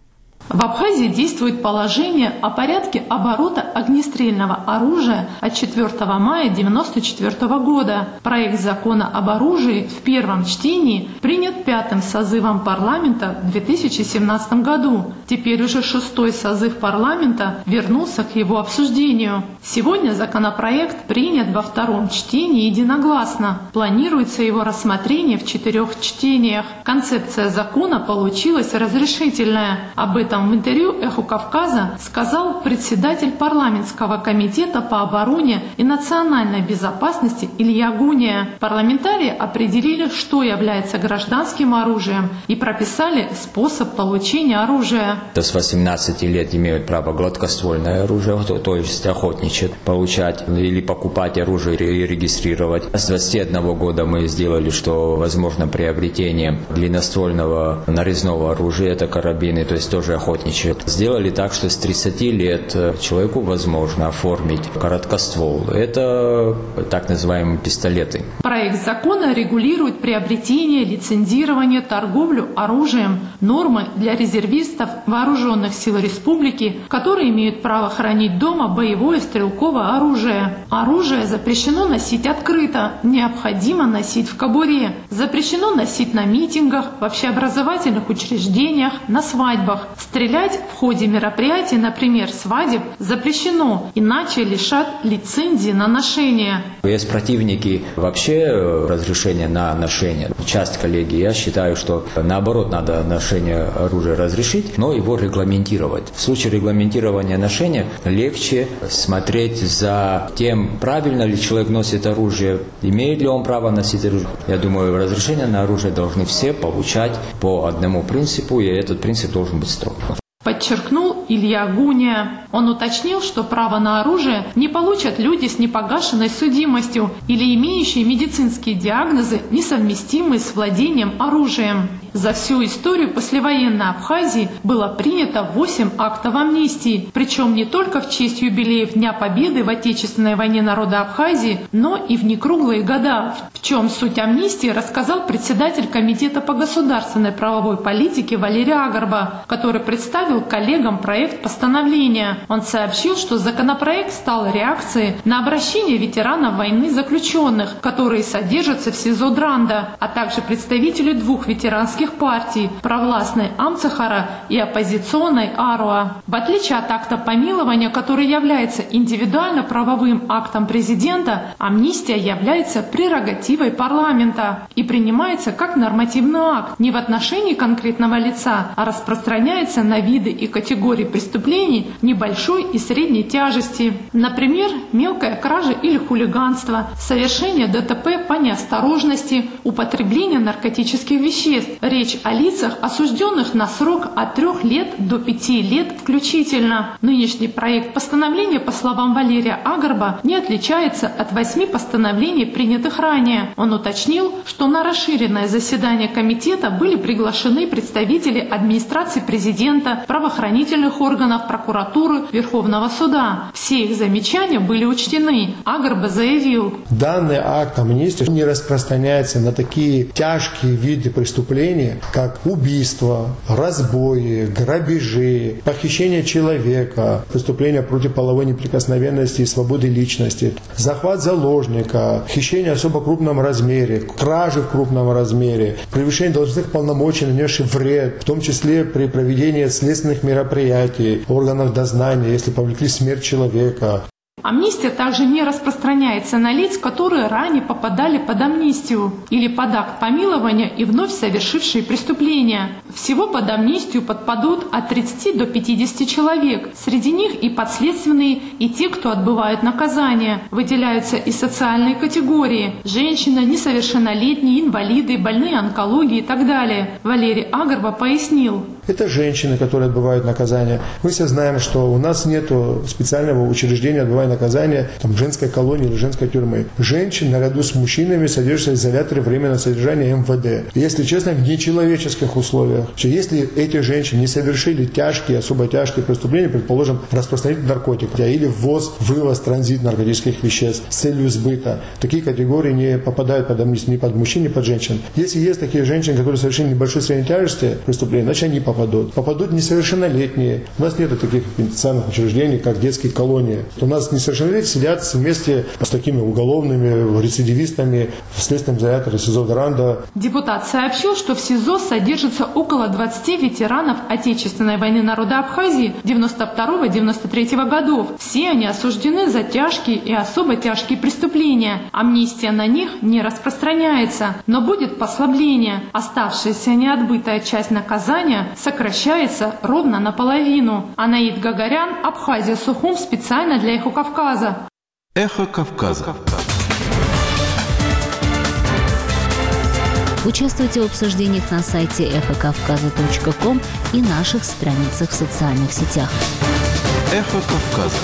В Абхазии действует положение о порядке оборота огнестрельного оружия от 4 мая 1994 года. Проект закона об оружии в первом чтении принят 5-м созывом парламента в 2017 году. Теперь уже 6-й созыв парламента вернулся к его обсуждению. Сегодня законопроект принят во втором чтении единогласно. Планируется его рассмотрение в 4 чтениях. Концепция закона получилась разрешительная. Об этом в интервью «Эху Кавказа» сказал председатель парламентского комитета по обороне и национальной безопасности Илья Гуния. Парламентарии определили, что является гражданским оружием, и прописали способ получения оружия. С 18 лет имеют право гладкоствольное оружие, то есть охотничать, получать или покупать оружие и регистрировать. С 21 года мы сделали, что возможно приобретение длинноствольного нарезного оружия, это карабины, то есть тоже охотничают. Сделали так, что с 30 лет человеку возможно оформить короткоствол. Это так называемые пистолеты. Проект закона регулирует приобретение, лицензирование, торговлю оружием, нормы для резервистов вооруженных сил республики, которые имеют право хранить дома боевое стрелковое оружие. Оружие запрещено носить открыто, необходимо носить в кобуре. Запрещено носить на митингах, в общеобразовательных учреждениях, на свадьбах. Стрелять в ходе мероприятий, например, свадеб, запрещено, иначе лишат лицензии на ношение. Есть противники вообще разрешения на ношение. Часть коллеги, я считаю, что наоборот надо ношение оружия разрешить, но его регламентировать. В случае регламентирования ношения легче смотреть за тем, правильно ли человек носит оружие, имеет ли он право носить оружие. Я думаю, разрешение на оружие должны все получать по одному принципу, и этот принцип должен быть строг. Подчеркнул Илья Гуния. Он уточнил, что право на оружие не получат люди с непогашенной судимостью или имеющие медицинские диагнозы, несовместимые с владением оружием. За всю историю послевоенной Абхазии было принято 8 актов амнистии, причем не только в честь юбилеев Дня Победы в Отечественной войне народа Абхазии, но и в некруглые года. В чем суть амнистии, рассказал председатель Комитета по государственной правовой политике Валерий Агарба, который представил коллегам проект постановления. Он сообщил, что законопроект стал реакцией на обращение ветеранов войны заключенных, которые содержатся в СИЗО Дранда, а также представителей 2 ветеранских партий – провластной Амцахара и оппозиционной Аруа. В отличие от акта помилования, который является индивидуально-правовым актом президента, амнистия является прерогативой парламента и принимается как нормативный акт не в отношении конкретного лица, а распространяется на виды и категории преступлений небольшой и средней тяжести. Например, мелкая кража или хулиганство, совершение ДТП по неосторожности, употребление наркотических веществ. Речь о лицах, осужденных на срок от 3 лет до 5 лет включительно. Нынешний проект постановления, по словам Валерия Агарба, не отличается от 8 постановлений, принятых ранее. Он уточнил, что на расширенное заседание комитета были приглашены представители администрации президента, правоохранительных органов, прокуратуры, Верховного суда. Все их замечания были учтены. Агарба заявил: данный акт амнистии не распространяется на такие тяжкие виды преступлений, как убийство, разбои, грабежи, похищение человека, преступления против половой неприкосновенности и свободы личности, захват заложника, хищение в особо крупном размере, кражи в крупном размере, превышение должностных полномочий, нанесший вред, в том числе при проведении следственных мероприятий, органов дознания, если повлекли смерть человека. Амнистия также не распространяется на лиц, которые ранее попадали под амнистию или под акт помилования и вновь совершившие преступления. Всего под амнистию подпадут от 30 до 50 человек. Среди них и подследственные, и те, кто отбывают наказание. Выделяются и социальные категории – женщины, несовершеннолетние, инвалиды, больные онкологией и так далее. Валерий Агарба пояснил. Это женщины, которые отбывают наказание. Мы все знаем, что у нас нет специального учреждения отбывания наказания, там, женской колонии или женской тюрьмы. Женщины наряду с мужчинами содержатся в изоляторе временного содержания МВД. Если честно, в нечеловеческих условиях. Если эти женщины не совершили тяжкие, особо тяжкие преступления, предположим, распространитель наркотиков, или ввоз, вывоз, транзит наркотических веществ с целью сбыта, такие категории не попадают под амнистию ни под мужчин, ни под женщин. Если есть такие женщины, которые совершили небольшой средней тяжести преступления, значит они попадают попадут. Попадут несовершеннолетние. У нас нет таких пенитенциарных учреждений, как детские колонии. У нас несовершеннолетние сидят вместе с такими уголовными рецидивистами в следственном изоляторе СИЗО Гранда. Депутат сообщил, что в СИЗО содержится около 20 ветеранов Отечественной войны народа Абхазии 92-93 годов. Все они осуждены за тяжкие и особо тяжкие преступления. Амнистия на них не распространяется, но будет послабление. Оставшаяся неотбытая часть наказания сокращается ровно наполовину. Анаид Гагарян, Абхазия, Сухум, специально для «Эхо Кавказа». Эхо Кавказа. Участвуйте в обсуждениях на сайте эхокавказа.ком и наших страницах в социальных сетях. Эхо Кавказа.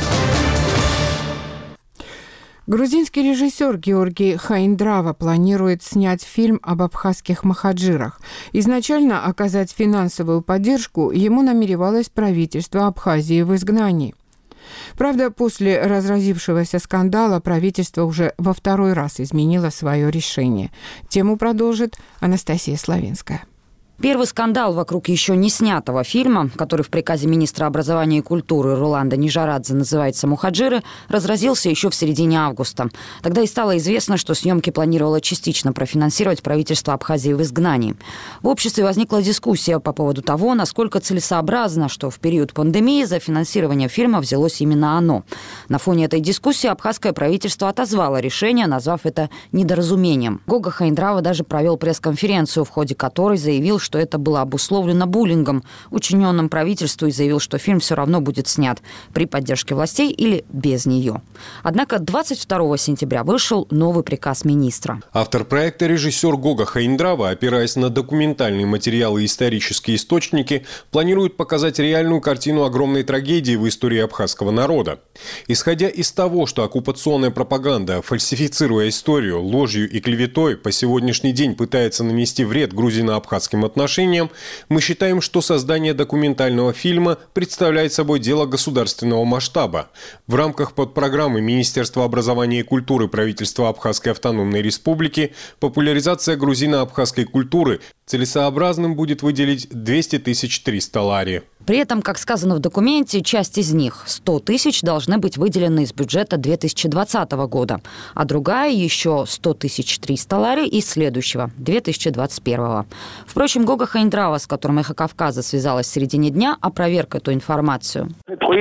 Грузинский режиссер Георгий Хаиндрава планирует снять фильм об абхазских махаджирах. Изначально оказать финансовую поддержку ему намеревалось правительство Абхазии в изгнании. Правда, после разразившегося скандала правительство уже во второй раз изменило свое решение. Тему продолжит Анастасия Славинская. Первый скандал вокруг еще не снятого фильма, который в приказе министра образования и культуры Роланда Нижарадзе называется «Мухаджиры», разразился еще в середине августа. Тогда и стало известно, что съемки планировало частично профинансировать правительство Абхазии в изгнании. В обществе возникла дискуссия по поводу того, насколько целесообразно, что в период пандемии за финансирование фильма взялось именно оно. На фоне этой дискуссии абхазское правительство отозвало решение, назвав это недоразумением. Гога Хаиндрава даже провел пресс-конференцию, в ходе которой заявил, что это было обусловлено буллингом, учиненным правительству, и заявил, что фильм все равно будет снят при поддержке властей или без нее. Однако 22 сентября вышел новый приказ министра. Автор проекта, режиссер Гога Хаиндрава, опираясь на документальные материалы и исторические источники, планирует показать реальную картину огромной трагедии в истории абхазского народа. Исходя из того, что оккупационная пропаганда, фальсифицируя историю, ложью и клеветой, по сегодняшний день пытается нанести вред грузино-абхазским отношениям, мы считаем, что создание документального фильма представляет собой дело государственного масштаба. В рамках подпрограммы Министерства образования и культуры правительства Абхазской автономной республики «Популяризация грузино-абхазской культуры» целесообразным будет выделить 200 300 лари. При этом, как сказано в документе, часть из них, 100 тысяч, должны быть выделены из бюджета 2020 года, а другая еще 100 300 лари из следующего, 2021. Впрочем, Гога Хаиндрава, с которым «Эхо Кавказа» связалась в середине дня, опроверг эту информацию.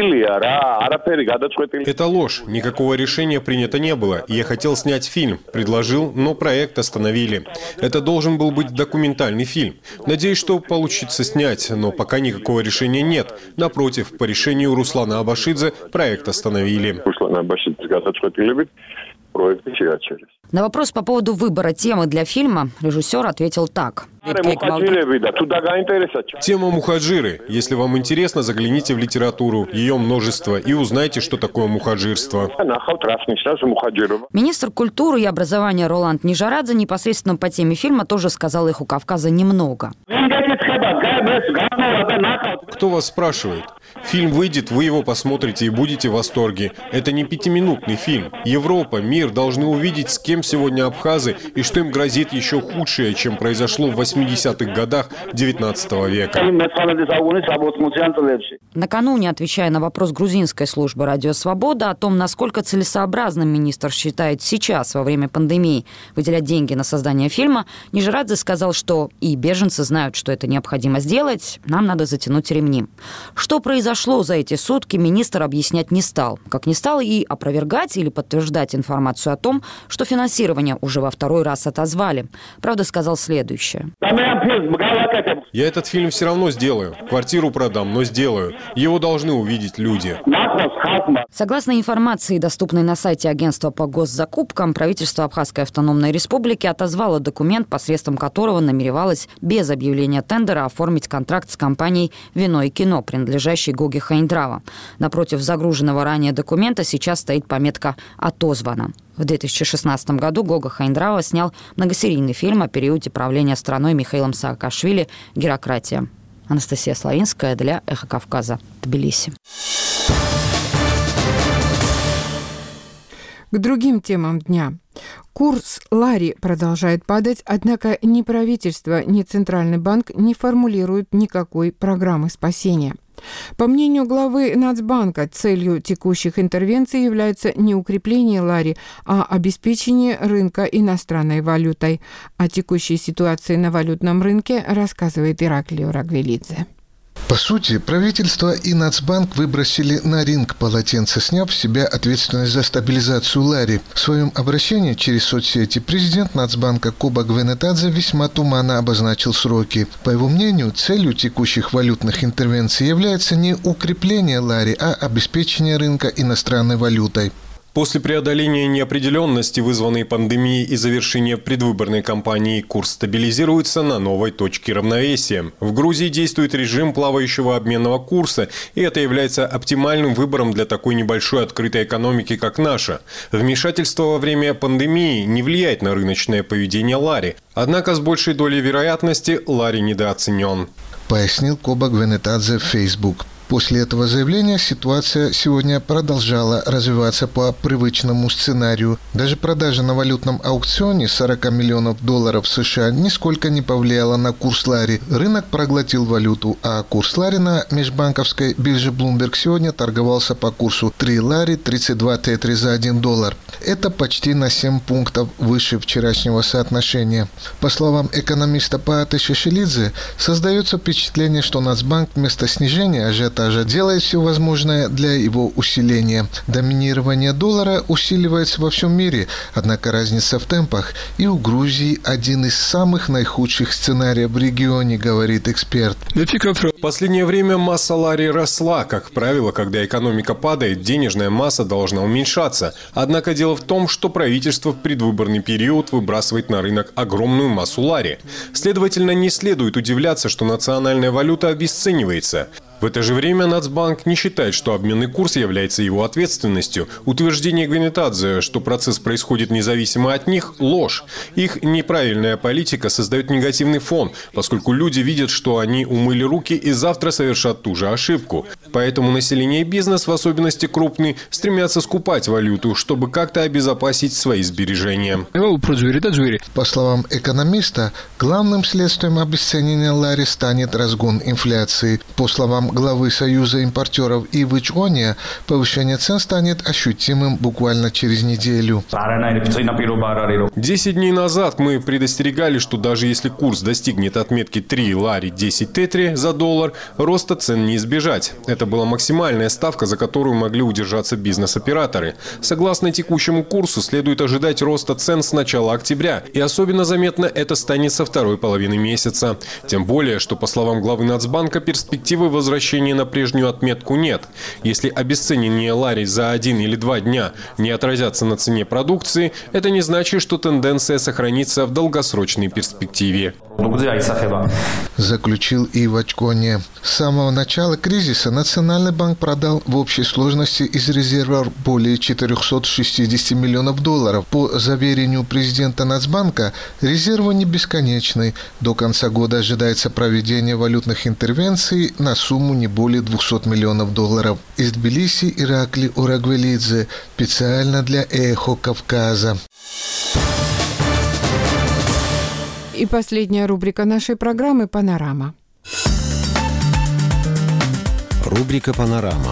Это ложь. Никакого решения принято не было. Я хотел снять фильм. Предложил, но проект остановили. Это должен был быть документальный фильм. Надеюсь, что получится снять, но пока никакого решения нет. Напротив, по решению Руслана Абашидзе проект остановили. На вопрос по поводу выбора темы для фильма режиссер ответил так. Тема «Мухаджиры». Если вам интересно, загляните в литературу, ее множество, и узнайте, что такое мухаджирство. Министр культуры и образования Роланд Нижарадзе непосредственно по теме фильма тоже сказал «Эху Кавказа» немного. Кто вас спрашивает? Фильм выйдет, вы его посмотрите и будете в восторге. Это не 5-минутный фильм. Европа, мир должны увидеть, с кем сегодня абхазы и что им грозит еще худшее, чем произошло в 80-х годах 19 века. Накануне, отвечая на вопрос грузинской службы «Радио Свобода» о том, насколько целесообразным министр считает сейчас, во время пандемии, выделять деньги на создание фильма, Нижарадзе сказал, что и беженцы знают, что это необходимо сделать, нам надо затянуть ремни. Что произошло за эти сутки, министр объяснять не стал. Как не стал и опровергать или подтверждать информацию о том, что финансирование уже во второй раз отозвали. Правда, сказал следующее. Я этот фильм все равно сделаю. Квартиру продам, но сделаю. Его должны увидеть люди. Согласно информации, доступной на сайте агентства по госзакупкам, правительство Абхазской автономной республики отозвало документ, посредством которого намеревалось без объявления тендера оформить контракт с компанией «Вино и кино», принадлежащей Гоге Хаиндрава. Напротив загруженного ранее документа сейчас стоит пометка «Отозвано». В 2016 году Гога Хаиндрава снял многосерийный фильм о периоде правления страной Михаилом Саакашвили «Герократия». Анастасия Славинская для «Эхо Кавказа», Тбилиси. К другим темам дня. Курс лари продолжает падать, однако ни правительство, ни Центральный банк не формулируют никакой программы спасения. По мнению главы Нацбанка, целью текущих интервенций является не укрепление лари, а обеспечение рынка иностранной валютой. О текущей ситуации на валютном рынке рассказывает Ираклий Урагвелидзе. По сути, правительство и Нацбанк выбросили на ринг полотенце, сняв с себя ответственность за стабилизацию лари. В своем обращении через соцсети президент Нацбанка Коба Гвенетадзе весьма туманно обозначил сроки. По его мнению, целью текущих валютных интервенций является не укрепление лари, а обеспечение рынка иностранной валютой. После преодоления неопределенности, вызванной пандемией и завершения предвыборной кампании, курс стабилизируется на новой точке равновесия. В Грузии действует режим плавающего обменного курса, и это является оптимальным выбором для такой небольшой открытой экономики, как наша. Вмешательство во время пандемии не влияет на рыночное поведение лари, однако с большей долей вероятности лари недооценен. Пояснил Коба Гвенетадзе в Facebook. После этого заявления ситуация сегодня продолжала развиваться по привычному сценарию. Даже продажа на валютном аукционе $40 миллионов США нисколько не повлияла на курс лари. Рынок проглотил валюту, а курс лари на межбанковской бирже Bloomberg сегодня торговался по курсу 3 лари 32 тетри за $1. Это почти на 7 пунктов выше вчерашнего соотношения. По словам экономиста Пааты Шешелидзе, создается впечатление, что Нацбанк вместо снижения ажиотажа делает все возможное для его усиления. Доминирование доллара усиливается во всем мире, однако разница в темпах и у Грузии один из самых наихудших сценариев в регионе, говорит эксперт. В последнее время масса лари росла. Как правило, когда экономика падает, денежная масса должна уменьшаться. Однако дело в том, что правительство в предвыборный период выбрасывает на рынок огромную массу лари. Следовательно, не следует удивляться, что национальная валюта обесценивается. В это же время Нацбанк не считает, что обменный курс является его ответственностью. Утверждение Гвенетадзе, что процесс происходит независимо от них – ложь. Их неправильная политика создает негативный фон, поскольку люди видят, что они умыли руки и завтра совершат ту же ошибку. Поэтому население и бизнес, в особенности крупный, стремятся скупать валюту, чтобы как-то обезопасить свои сбережения. По словам экономиста, главным следствием обесценения лари станет разгон инфляции. По словам главы Союза импортеров Ивы Чония, повышение цен станет ощутимым буквально через неделю. 10 дней назад мы предостерегали, что даже если курс достигнет отметки 3 лари 10 тетри за $1, роста цен не избежать. Это была максимальная ставка, за которую могли удержаться бизнес-операторы. Согласно текущему курсу, следует ожидать роста цен с начала октября. И особенно заметно это станет со второй половины месяца. Тем более, что, по словам главы Нацбанка, перспективы возвращения на прежнюю отметку нет. Если обесценение лари за 1 или 2 дня не отразятся на цене продукции, это не значит, что тенденция сохранится в долгосрочной перспективе. Заключил Ива Чония. С самого начала кризиса Национальный банк продал в общей сложности из резервов более $460 миллионов. По заверению президента Нацбанка, резервы не бесконечны. До конца года ожидается проведение валютных интервенций на сумму не более $200 миллионов. Из Тбилиси Ираклий Урагвелидзе, специально для «Эхо Кавказа». И последняя рубрика нашей программы «Панорама». Рубрика «Панорама».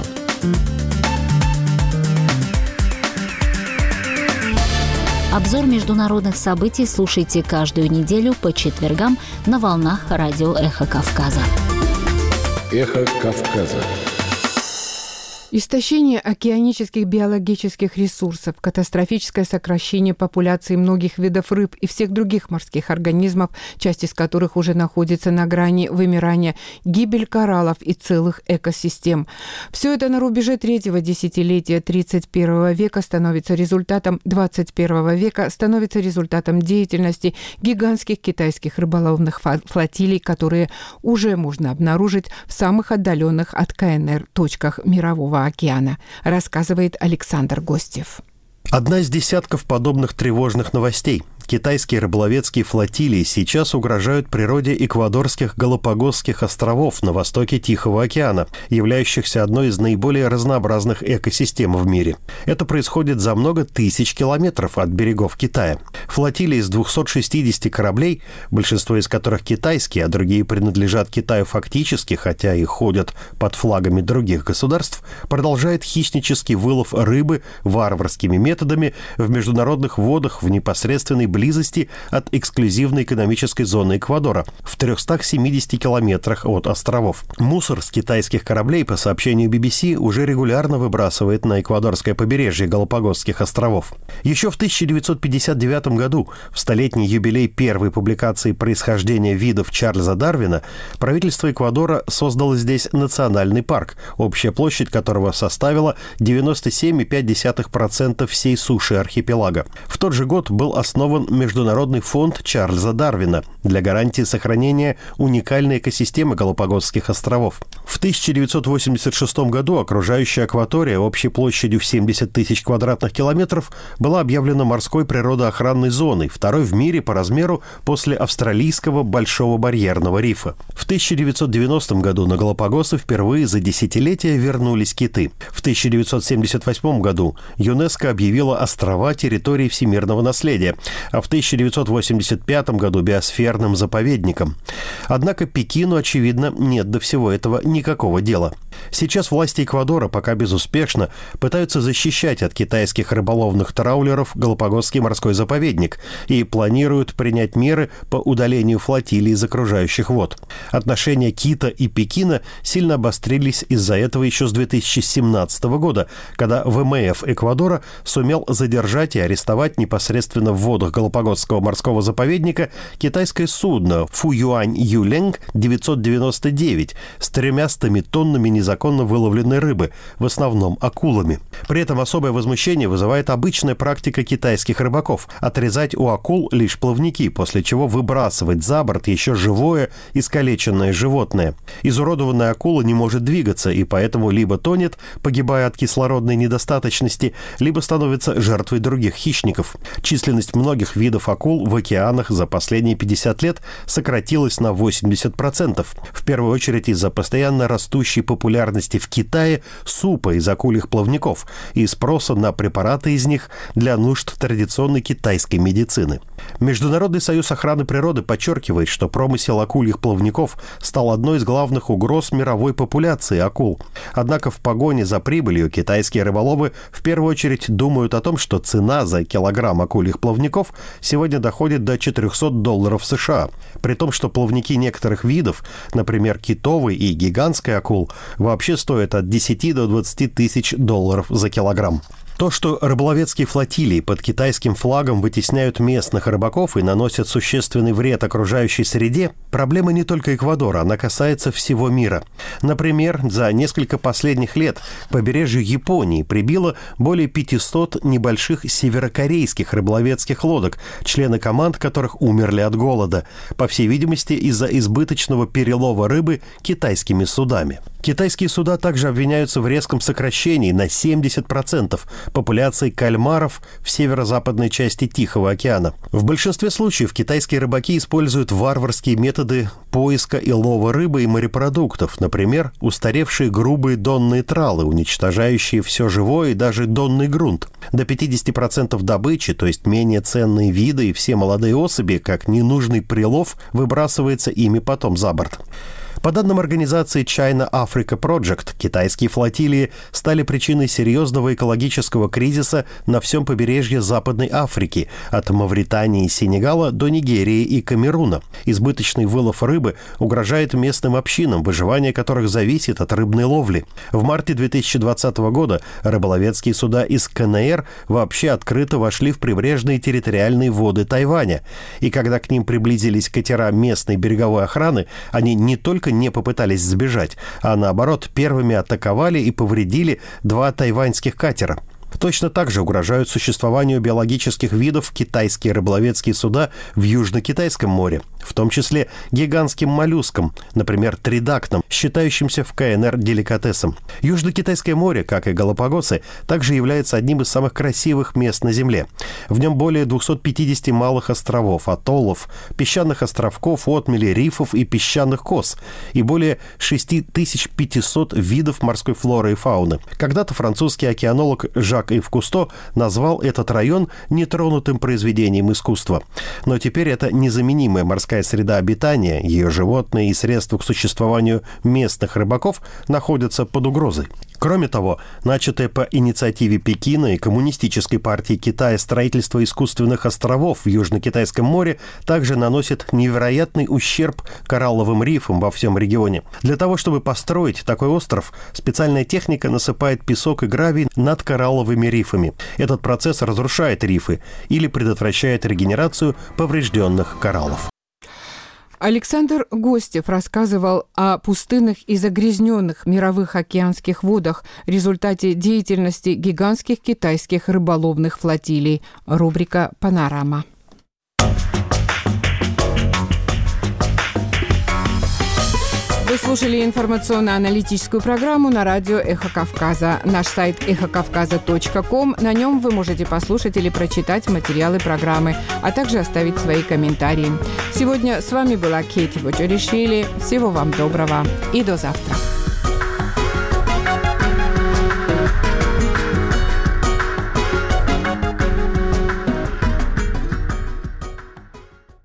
Обзор международных событий слушайте каждую неделю по четвергам на волнах радио «Эхо Кавказа». «Эхо Кавказа». Истощение океанических биологических ресурсов, катастрофическое сокращение популяции многих видов рыб и всех других морских организмов, часть из которых уже находится на грани вымирания, гибель кораллов и целых экосистем. Все это на рубеже третьего десятилетия 31 века становится результатом 21 века, становится результатом деятельности гигантских китайских рыболовных флотилий, которые уже можно обнаружить в самых отдаленных от КНР точках Мирового океана, рассказывает Александр Гостев. Одна из десятков подобных тревожных новостей. Китайские рыболовецкие флотилии сейчас угрожают природе эквадорских Галапагосских островов на востоке Тихого океана, являющихся одной из наиболее разнообразных экосистем в мире. Это происходит за много тысяч километров от берегов Китая. Флотилия из 260 кораблей, большинство из которых китайские, а другие принадлежат Китаю фактически, хотя и ходят под флагами других государств, продолжает хищнический вылов рыбы варварскими методами в международных водах в непосредственной близости от эксклюзивной экономической зоны Эквадора в 370 километрах от островов. Мусор с китайских кораблей, по сообщению BBC, уже регулярно выбрасывает на эквадорское побережье Галапагосских островов. Еще в 1959 году, в столетний юбилей первой публикации «Происхождение видов» Чарльза Дарвина, правительство Эквадора создало здесь национальный парк, общая площадь которого составила 97,5% всей суши архипелага. В тот же год был основан Международный фонд Чарльза Дарвина для гарантии сохранения уникальной экосистемы Галапагосских островов. В 1986 году окружающая акватория общей площадью в 70 тысяч квадратных километров была объявлена морской природоохранной зоной, второй в мире по размеру после австралийского Большого барьерного рифа. В 1990 году на Галапагосы впервые за десятилетия вернулись киты. В 1978 году ЮНЕСКО объявила острова территорией всемирного наследия, а в 1985 году биосферным заповедником. Однако Пекину, очевидно, нет до всего этого никакого дела. Сейчас власти Эквадора пока безуспешно пытаются защищать от китайских рыболовных траулеров Галапагосский морской заповедник и планируют принять меры по удалению флотилии из окружающих вод. Отношения Кита и Пекина сильно обострились из-за этого еще с 2017 года, когда ВМФ Эквадора сумел задержать и арестовать непосредственно в водах Галапагосского морского заповедника китайское судно Фуюань Юлинг 999 с 300 тоннами незаконно выловленной рыбы, в основном акулами. При этом особое возмущение вызывает обычная практика китайских рыбаков – отрезать у акул лишь плавники, после чего выбрасывать за борт еще живое, искалеченное животное. Изуродованная акула не может двигаться и поэтому либо тонет, погибая от кислородной недостаточности, либо становится жертвой других хищников. Численность многих видов акул в океанах за последние 50 лет сократилась на 80%. В первую очередь из-за постоянно растущей популярности в Китае супа из акульих плавников и спроса на препараты из них для нужд традиционной китайской медицины. Международный союз охраны природы подчеркивает, что промысел акульих плавников стал одной из главных угроз мировой популяции акул. Однако в погоне за прибылью китайские рыболовы в первую очередь думают о том, что цена за килограмм акульих плавников сегодня доходит до $400 США, при том, что плавники некоторых видов, например, китовой и гигантской акул, вообще стоят от 10 до 20 тысяч долларов за килограмм. То, что рыболовецкие флотилии под китайским флагом вытесняют местных рыбаков и наносят существенный вред окружающей среде, проблема не только Эквадора, она касается всего мира. Например, за несколько последних лет к побережью Японии прибило более 500 небольших северокорейских рыболовецких лодок, члены команд которых умерли от голода, по всей видимости, из-за избыточного перелова рыбы китайскими судами. Китайские суда также обвиняются в резком сокращении на 70% популяции кальмаров в северо-западной части Тихого океана. В большинстве случаев китайские рыбаки используют варварские методы поиска и лова рыбы и морепродуктов, например, устаревшие грубые донные тралы, уничтожающие все живое и даже донный грунт. До 50% добычи, то есть менее ценные виды и все молодые особи, как ненужный прилов, выбрасывается ими потом за борт. По данным организации China Africa Project, китайские флотилии стали причиной серьезного экологического кризиса на всем побережье Западной Африки, от Мавритании и Сенегала до Нигерии и Камеруна. Избыточный вылов рыбы угрожает местным общинам, выживание которых зависит от рыбной ловли. В марте 2020 года рыболовецкие суда из КНР вообще открыто вошли в прибрежные территориальные воды Тайваня. И когда к ним приблизились катера местной береговой охраны, они не только не попытались сбежать, а наоборот первыми атаковали и повредили 2 тайваньских катера. Точно так же угрожают существованию биологических видов китайские рыболовецкие суда в Южно-Китайском море. в том числе гигантским моллюскам, например, тридактам, считающимся в КНР деликатесом. Южно-Китайское море, как и Галапагосы, также является одним из самых красивых мест на Земле. В нем более 250 малых островов, атоллов, песчаных островков, отмелей, рифов и песчаных кос, и более 6500 видов морской флоры и фауны. Когда-то французский океанолог Жак-Ив Кусто назвал этот район нетронутым произведением искусства. Но теперь это незаменимая морская среда обитания, ее животные и средства к существованию местных рыбаков находятся под угрозой. Кроме того, начатое по инициативе Пекина и Коммунистической партии Китая строительство искусственных островов в Южно-Китайском море также наносит невероятный ущерб коралловым рифам во всем регионе. Для того, чтобы построить такой остров, специальная техника насыпает песок и гравий над коралловыми рифами. Этот процесс разрушает рифы или предотвращает регенерацию поврежденных кораллов. Александр Гостев рассказывал о пустынных и загрязненных мировых океанских водах в результате деятельности гигантских китайских рыболовных флотилий. Рубрика «Панорама». Вы слушали информационно-аналитическую программу на радио «Эхо Кавказа». Наш сайт эхокавказа.ком. На нем вы можете послушать или прочитать материалы программы, а также оставить свои комментарии. Сегодня с вами была Кейти Бочаришвили. Всего вам доброго и до завтра.